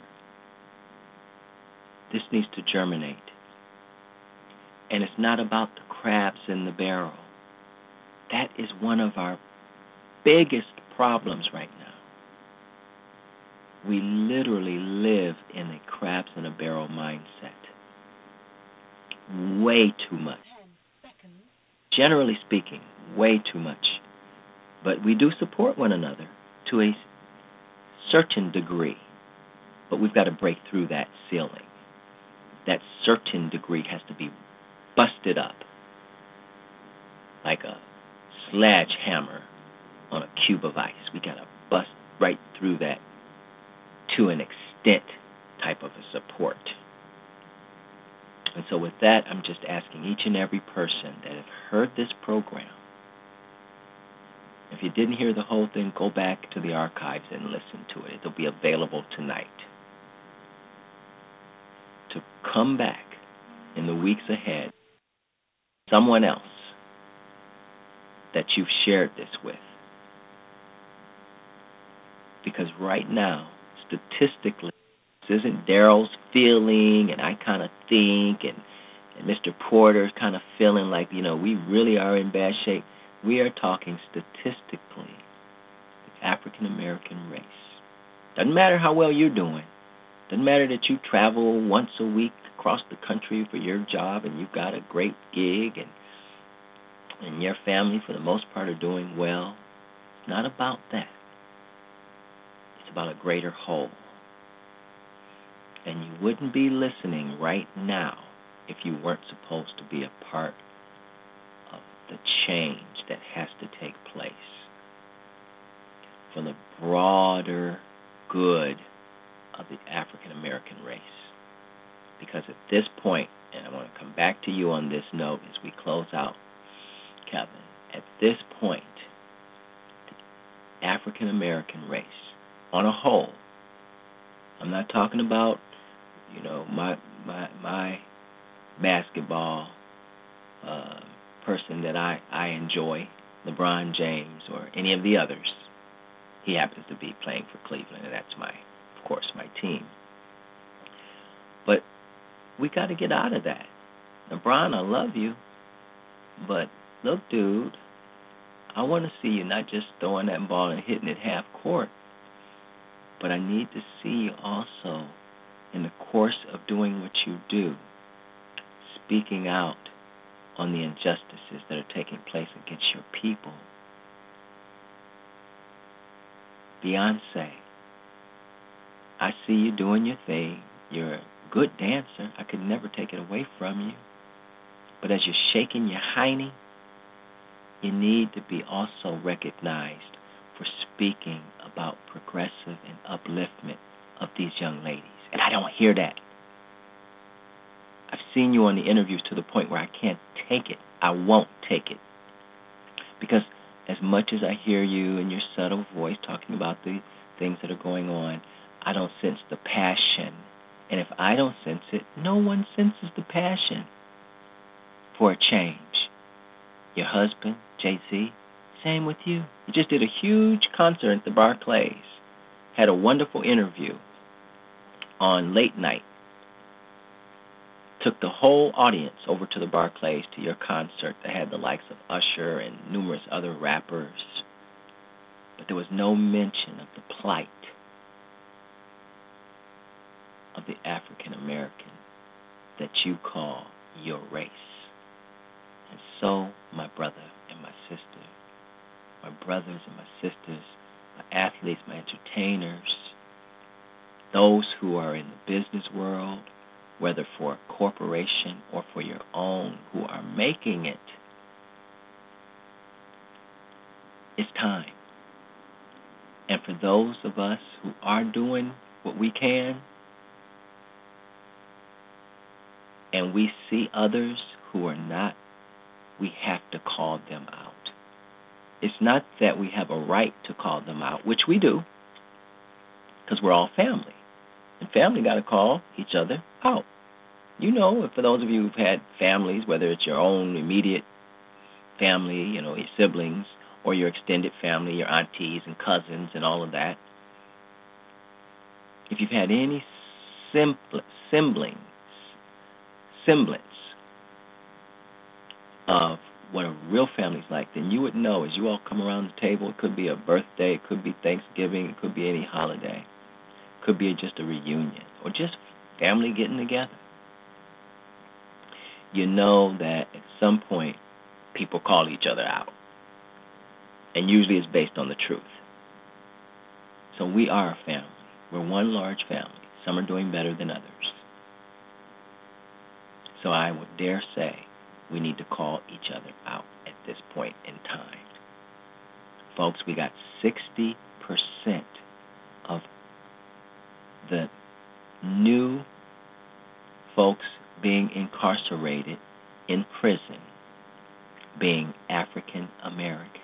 this needs to germinate. And it's not about the crabs in the barrel. That is one of our biggest problems right now. We literally live in a crabs in a barrel mindset. Way too much. 10 seconds. Generally speaking, way too much. But we do support one another to a certain degree. But we've got to break through that ceiling. That certain degree has to be busted up like a sledgehammer on a cube of ice. We got to bust right through that to an extent type of a support. And so with that, I'm just asking each and every person that have heard this program, if you didn't hear the whole thing, go back to the archives and listen to it. It'll be available tonight. To come back in the weeks ahead, someone else that you've shared this with. Because right now, statistically, this isn't Daryl's feeling and I kind of think and Mr. Porter's kind of feeling like, we really are in bad shape. We are talking statistically, the African American race. Doesn't matter how well you're doing. Doesn't matter that you travel once a week across the country for your job and you've got a great gig and your family for the most part are doing well. It's not about that. It's about a greater whole. And you wouldn't be listening right now if you weren't supposed to be a part of the change that has to take place for the broader good of the African American race. Because at this point, and I want to come back to you on this note as we close out, Kevin, at this point, the African American race, on a whole, I'm not talking about, my basketball person that I enjoy, LeBron James or any of the others. He happens to be playing for Cleveland, and that's my team. But we got to get out of that. LeBron, I love you, but look, dude, I want to see you not just throwing that ball and hitting it half court, but I need to see you also in the course of doing what you do, speaking out on the injustices that are taking place against your people. Beyonce, I see you doing your thing. You're a good dancer. I could never take it away from you. But as you're shaking your hiney, you need to be also recognized for speaking about progressive and upliftment of these young ladies. And I don't hear that. I've seen you on the interviews to the point where I can't take it. I won't take it. Because as much as I hear you in your subtle voice talking about the things that are going on, I don't sense the passion. And if I don't sense it, no one senses the passion for a change. Your husband, Jay-Z, same with you. You just did a huge concert at the Barclays. Had a wonderful interview on late night. Took the whole audience over to the Barclays to your concert that had the likes of Usher and numerous other rappers. But there was no mention of the plight of the African American that you call your race. And so, my brother and my sister, my brothers and my sisters, my athletes, my entertainers, those who are in the business world, whether for a corporation or for your own, who are making it, it's time. And for those of us who are doing what we can, and we see others who are not, we have to call them out. It's not that we have a right to call them out, which we do, because we're all family. And family got to call each other out. You know, for those of you who've had families, whether it's your own immediate family, your siblings, or your extended family, your aunties and cousins and all of that, if you've had any semblance of what a real family's like, then you would know as you all come around the table, it could be a birthday, it could be Thanksgiving, it could be any holiday, it could be just a reunion or just family getting together. You know that at some point people call each other out, and usually it's based on the truth. So we are a family. We're one large family. Some are doing better than others. So I would dare say we need to call each other out at this point in time. Folks, we got 60% of the new folks being incarcerated in prison being African American.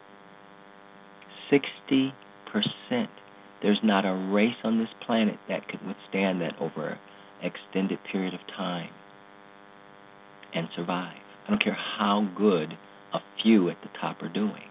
60%. There's not a race on this planet that could withstand that over an extended period of time and survive. I don't care how good a few at the top are doing.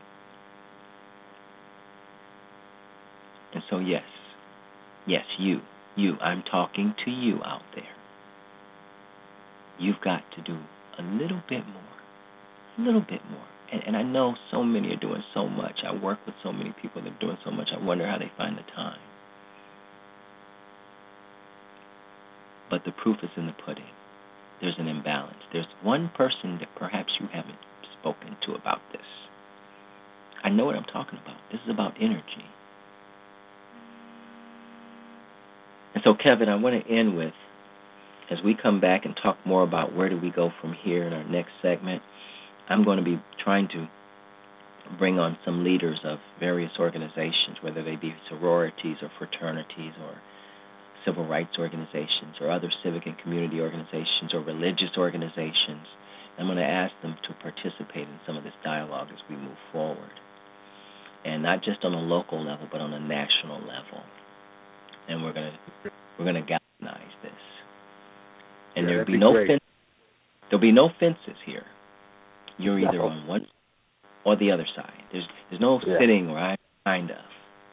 And so yes, you, I'm talking to you out there. You've got to do a little bit more. And I know so many are doing so much. I work with so many people that are doing so much. I wonder how they find the time. But the proof is in the pudding. There's an imbalance. There's one person that perhaps you haven't spoken to about this. I know what I'm talking about. This is about energy. And so, Kevin, I want to end with, as we come back and talk more about where do we go from here in our next segment, I'm going to be trying to bring on some leaders of various organizations, whether they be sororities or fraternities or civil rights organizations or other civic and community organizations or religious organizations. I'm going to ask them to participate in some of this dialogue as we move forward, and not just on a local level, but on a national level. And we're going to galvanize this. And there'll be no fences here. You're either on one or the other side. There's no sitting or I kind of.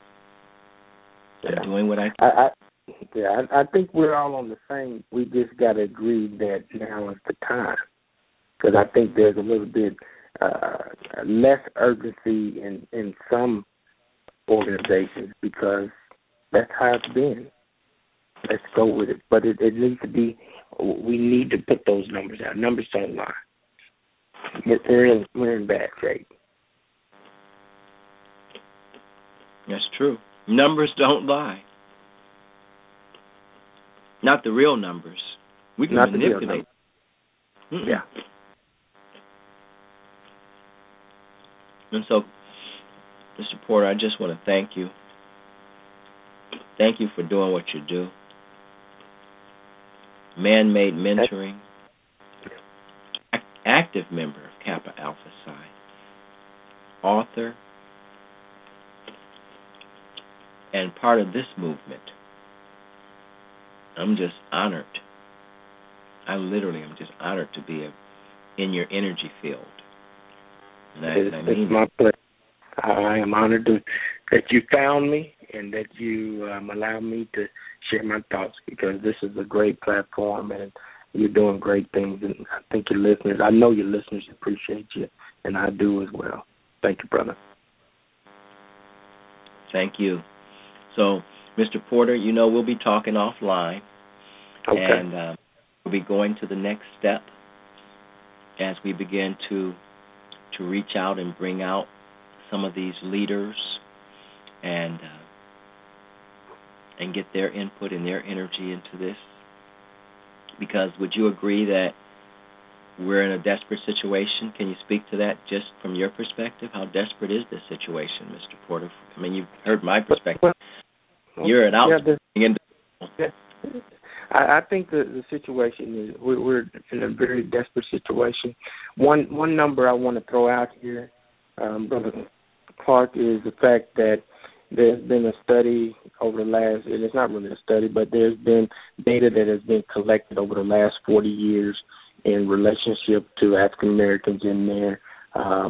I'm doing what I can. I think we're all on the same. We just got to agree that now is the time. Because I think there's a little bit less urgency in some organizations because that's how it's been. Let's go with it. But it needs to be, we need to put those numbers out. Numbers don't lie. We're in bad shape. That's true. Numbers don't lie. Not the real numbers. We can manipulate. Yeah. And so, Mr. Porter, I just want to thank you. Thank you for doing what you do. Man-made mentoring. Active member of Kappa Alpha Psi. Author. And part of this movement. I'm just honored. I literally am just honored to be in your energy field. It's my pleasure. I am honored that you found me and that you allow me to share my thoughts because this is a great platform and you're doing great things. And I know your listeners appreciate you, and I do as well. Thank you, brother. Thank you. So, Mr. Porter, we'll be talking offline. Okay. And we'll be going to the next step as we begin to reach out and bring out some of these leaders and get their input and their energy into this. Because would you agree that we're in a desperate situation? Can you speak to that just from your perspective? How desperate is this situation, Mr. Porter? I mean, you've heard my perspective. You're an outspoken individual. I think the situation is we're in a very desperate situation. One number I want to throw out here, Brother Clark, is the fact that there's been a study over the last, and it's not really a study, but there's been data that has been collected over the last 40 years in relationship to African Americans in their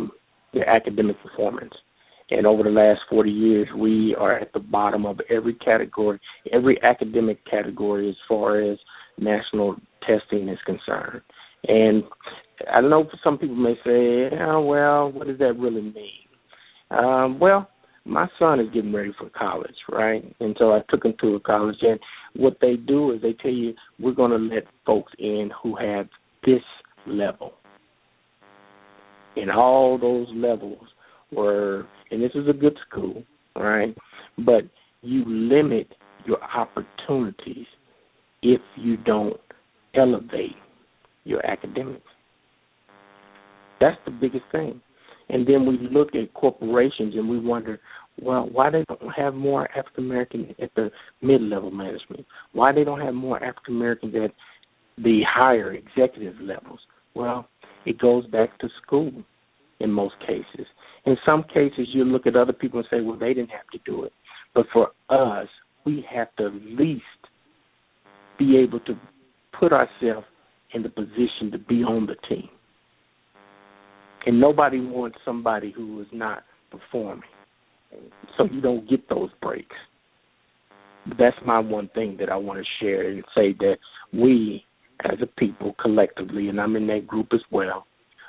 their academic performance. And over the last 40 years, we are at the bottom of every category, every academic category as far as national testing is concerned. And I know some people may say, oh, well, what does that really mean? Well, my son is getting ready for college, right? And so I took him to a college, and what they do is they tell you, we're going to let folks in who have this level. And all those levels were, and this is a good school, all right, but you limit your opportunities if you don't elevate your academics. That's the biggest thing. And then we look at corporations and we wonder, well, why they don't have more African Americans at the mid-level management? Why they don't have more African Americans at the higher executive levels? Well, it goes back to school in most cases. In some cases, you look at other people and say, well, they didn't have to do it. But for us, we have to at least be able to put ourselves in the position to be on the team. And nobody wants somebody who is not performing. So you don't get those breaks. That's my one thing that I want to share and say that we as a people collectively, and I'm in that group as well,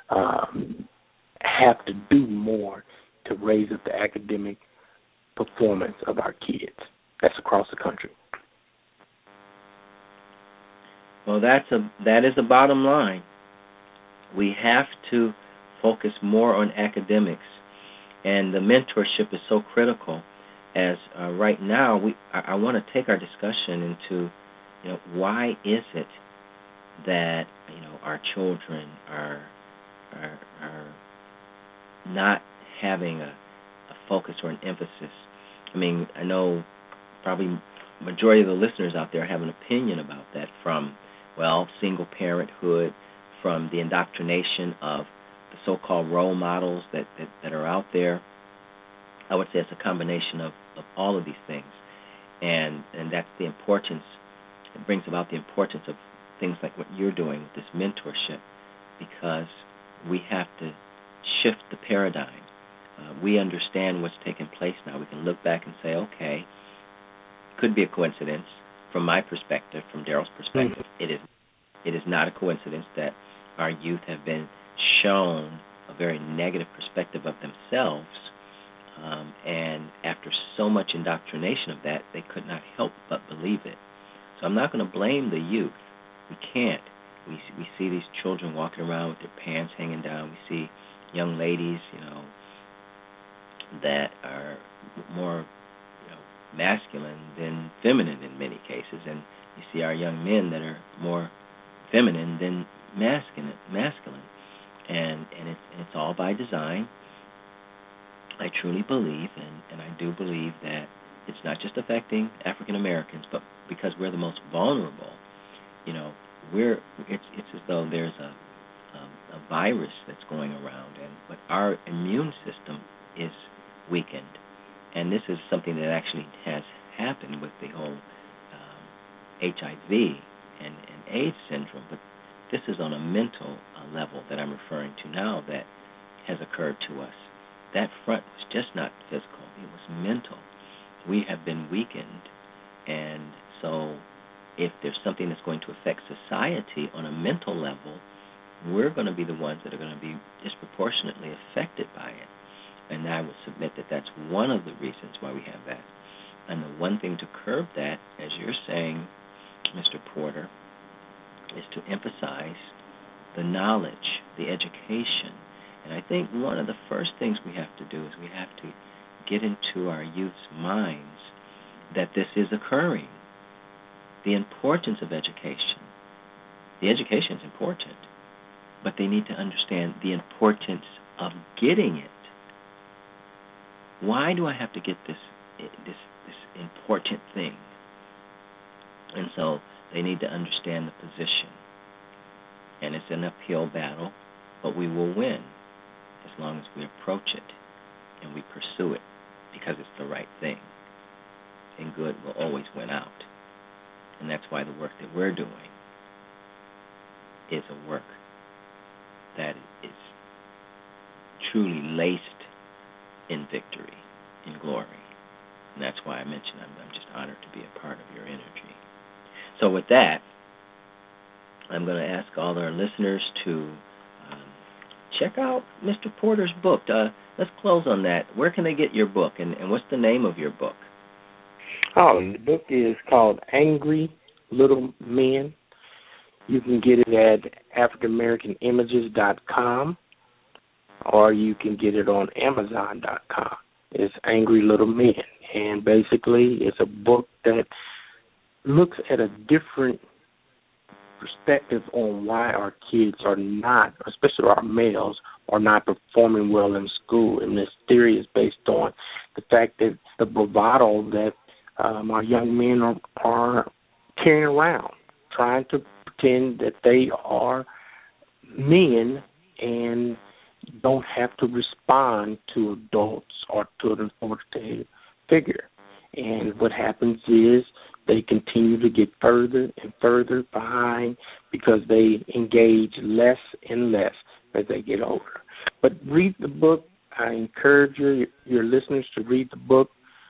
have to do more to raise up the academic performance of our kids. That's across the country. Well, that is the bottom line. We have to focus more on academics, and the mentorship is so critical. As right now, I want to take our discussion into, why is it that our children are not having a focus or an emphasis. I mean, I know probably majority of the listeners out there have an opinion about that, from single parenthood, from the indoctrination of the so-called role models that are out there. I would say it's a combination of all of these things, and that's the importance. It brings about the importance of things like what you're doing with this mentorship, because we have to shift the paradigm. We understand what's taking place now. We can look back and say, okay, could be a coincidence from my perspective, from Daryl's perspective. It is not a coincidence that our youth have been shown a very negative perspective of themselves, and after so much indoctrination of that, they could not help but believe it. So I'm not going to blame the youth. We can't. We see these children walking around with their pants hanging down. We see young ladies, that are more, masculine than feminine in many cases, and you see our young men that are more feminine than masculine, and it's all by design. I truly believe, and I do believe that it's not just affecting African Americans, but because we're the most vulnerable, it's as though there's a virus that's going around, but our immune system is weakened. And this is something that actually has happened with the whole HIV and AIDS syndrome, but this is on a mental level that I'm referring to now that has occurred to us. That front was just not physical, it was mental. We have been weakened, and so if there's something that's going to affect society on a mental level, we're going to be the ones that are going to be disproportionately affected by it. And I would submit that that's one of the reasons why we have that. And the one thing to curb that, as you're saying, Mr. Porter, is to emphasize the knowledge, the education. And I think one of the first things we have to do is we have to get into our youth's minds that this is occurring. The importance of education. The education is important, but they need to understand the importance of getting it. Why do I have to get this important thing? And so they need to understand the position. And it's an uphill battle, but we will win as long as we approach it and we pursue it, because it's the right thing. And good will always win out. And that's why the work that we're doing is a work that is truly laced in victory, in glory. And that's why I mentioned I'm just honored to be a part of your energy. So with that, I'm going to ask all our listeners to check out Mr. Porter's book. Let's close on that. Where can they get your book, and what's the name of your book? Oh, the book is called Angry Little Men. You can get it at AfricanAmericanImages.com, or you can get it on Amazon.com. It's Angry Little Men, and basically it's a book that looks at a different perspective on why our kids are not, especially our males, are not performing well in school. And this theory is based on the fact that the bravado that our young men are carrying around, trying to pretend that they are men and don't have to respond to adults or to an authoritative figure. And what happens is they continue to get further and further behind because they engage less and less as they get older. But read the book. I encourage your listeners to read the book,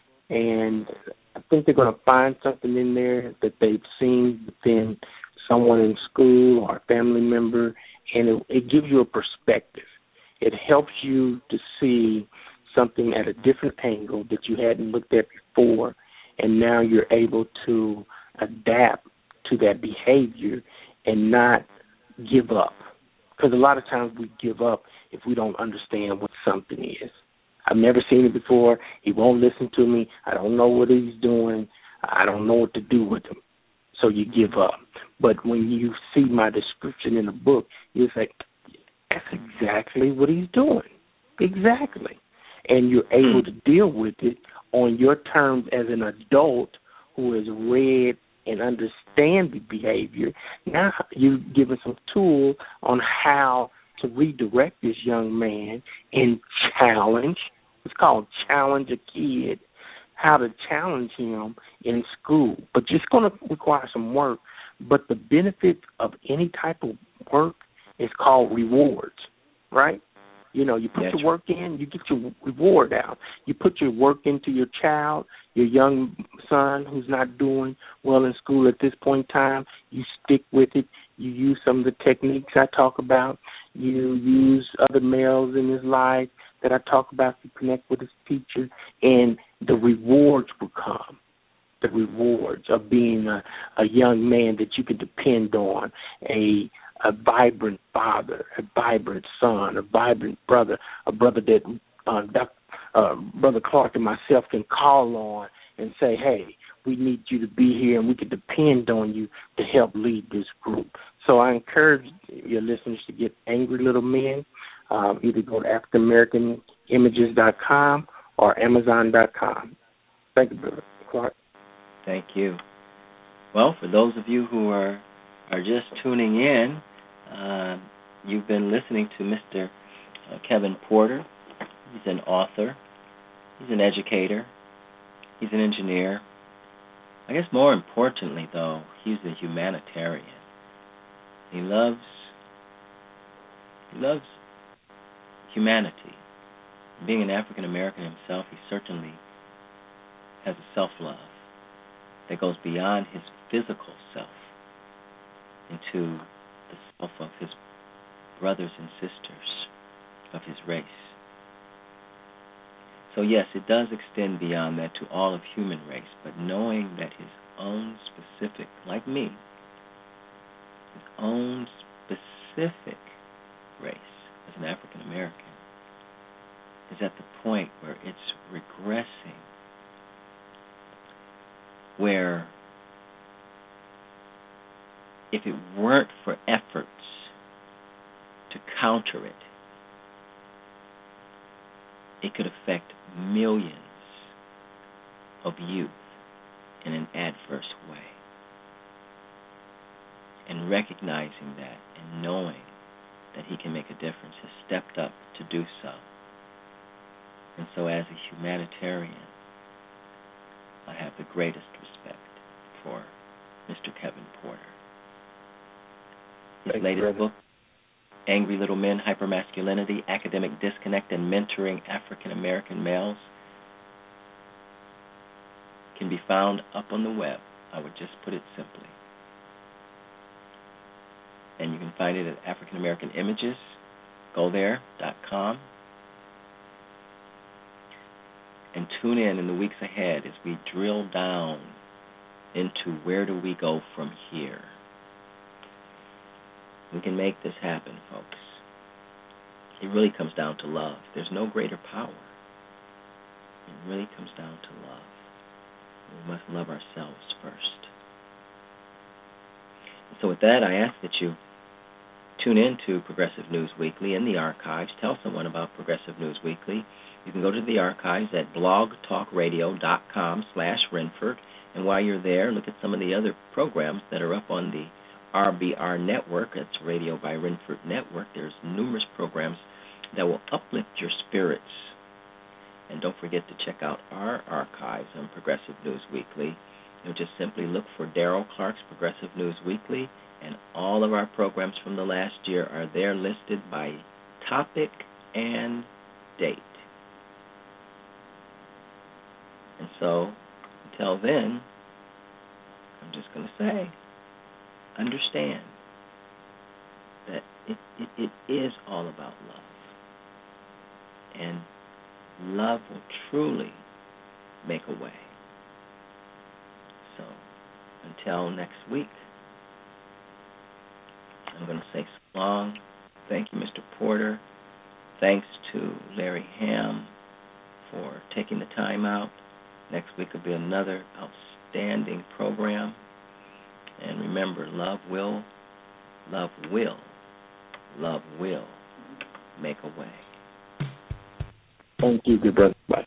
and I think they're going to find something in there that they've seen within someone in school or a family member, and it gives you a perspective. It helps you to see something at a different angle that you hadn't looked at before, and now you're able to adapt to that behavior and not give up. Because a lot of times we give up if we don't understand what something is. I've never seen it before. He won't listen to me. I don't know what he's doing. I don't know what to do with him. So you give up. But when you see my description in the book, you're like, that's exactly what he's doing. Exactly. And you're able to deal with it on your terms as an adult who has read and understand the behavior. Now you're given some tools on how to redirect this young man and challenge. It's called challenge a kid, how to challenge him in school. But it's going to require some work. But the benefit of any type of work is called rewards, right? You know, you put your work in, you get your reward out. You put your work into your child, your young son who's not doing well in school at this point in time. You stick with it. You use some of the techniques I talk about. You use other males in his life that I talk about to connect with his teacher, and the rewards will come. The rewards of being a young man that you can depend on, a vibrant father, a vibrant son, a vibrant brother, a brother that Brother Clark and myself can call on and say, hey, we need you to be here and we can depend on you to help lead this group. So I encourage your listeners to get Angry Little Men. Either go to AfricanAmericanImages.com or Amazon.com. Thank you, Brother Clark. Thank you. Well, for those of you who are just tuning in, you've been listening to Mr. Kevin Porter. He's an author. He's an educator. He's an engineer. I guess more importantly, though, he's a humanitarian. He loves humanity. Being an African American himself, he certainly has a self-love that goes beyond his physical self into the self of his brothers and sisters of his race. So yes, it does extend beyond that to all of human race, but knowing that his own specific, like me, his own specific race as an African American is at the point where it's regressing, where if it weren't for efforts to counter it, it could affect millions of youth in an adverse way. And recognizing that and knowing that he can make a difference has stepped up to do so. And so as a humanitarian, I have the greatest respect for Mr. Kevin Porter. His latest book, Angry Little Men, Hypermasculinity, Academic Disconnect, and Mentoring African American Males, can be found up on the web. I would just put it simply. And you can find it at African American Images. Go there.com. And tune in the weeks ahead as we drill down into where do we go from here. We can make this happen, folks. It really comes down to love. There's no greater power. It really comes down to love. We must love ourselves first. And so with that, I ask that you tune in to Progressive News Weekly in the archives. Tell someone about Progressive News Weekly. You can go to the archives at blogtalkradio.com/Renford. And while you're there, look at some of the other programs that are up on the RBR network. That's Radio by Renford Network. There's numerous programs that will uplift your spirits. And don't forget to check out our archives on Progressive News Weekly. You'll just simply look for Darrell Clark's Progressive News Weekly, and all of our programs from the last year are there listed by topic and date. And so, until then, I'm just going to say, understand that it is all about love. And love will truly make a way. So, until next week, I'm going to say so long. Thank you, Mr. Porter. Thanks to Larry Ham for taking the time out. Next week will be another outstanding program. And remember, love will make a way. Thank you, good brother. Bye.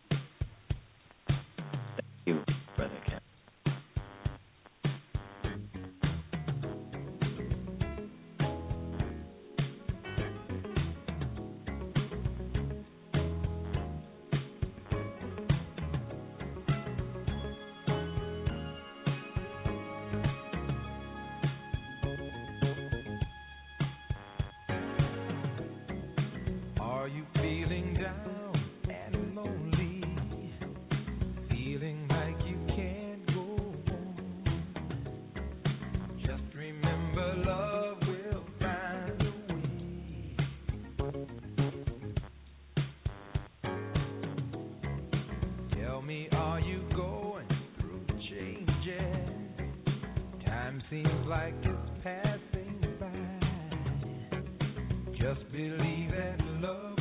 Thank you, Brother Cap. Are you feeling down and lonely? Feeling like you can't go on? Just remember, love will find a way. Tell me, are you going through changes? Time seems like it's passing by. Just believe that love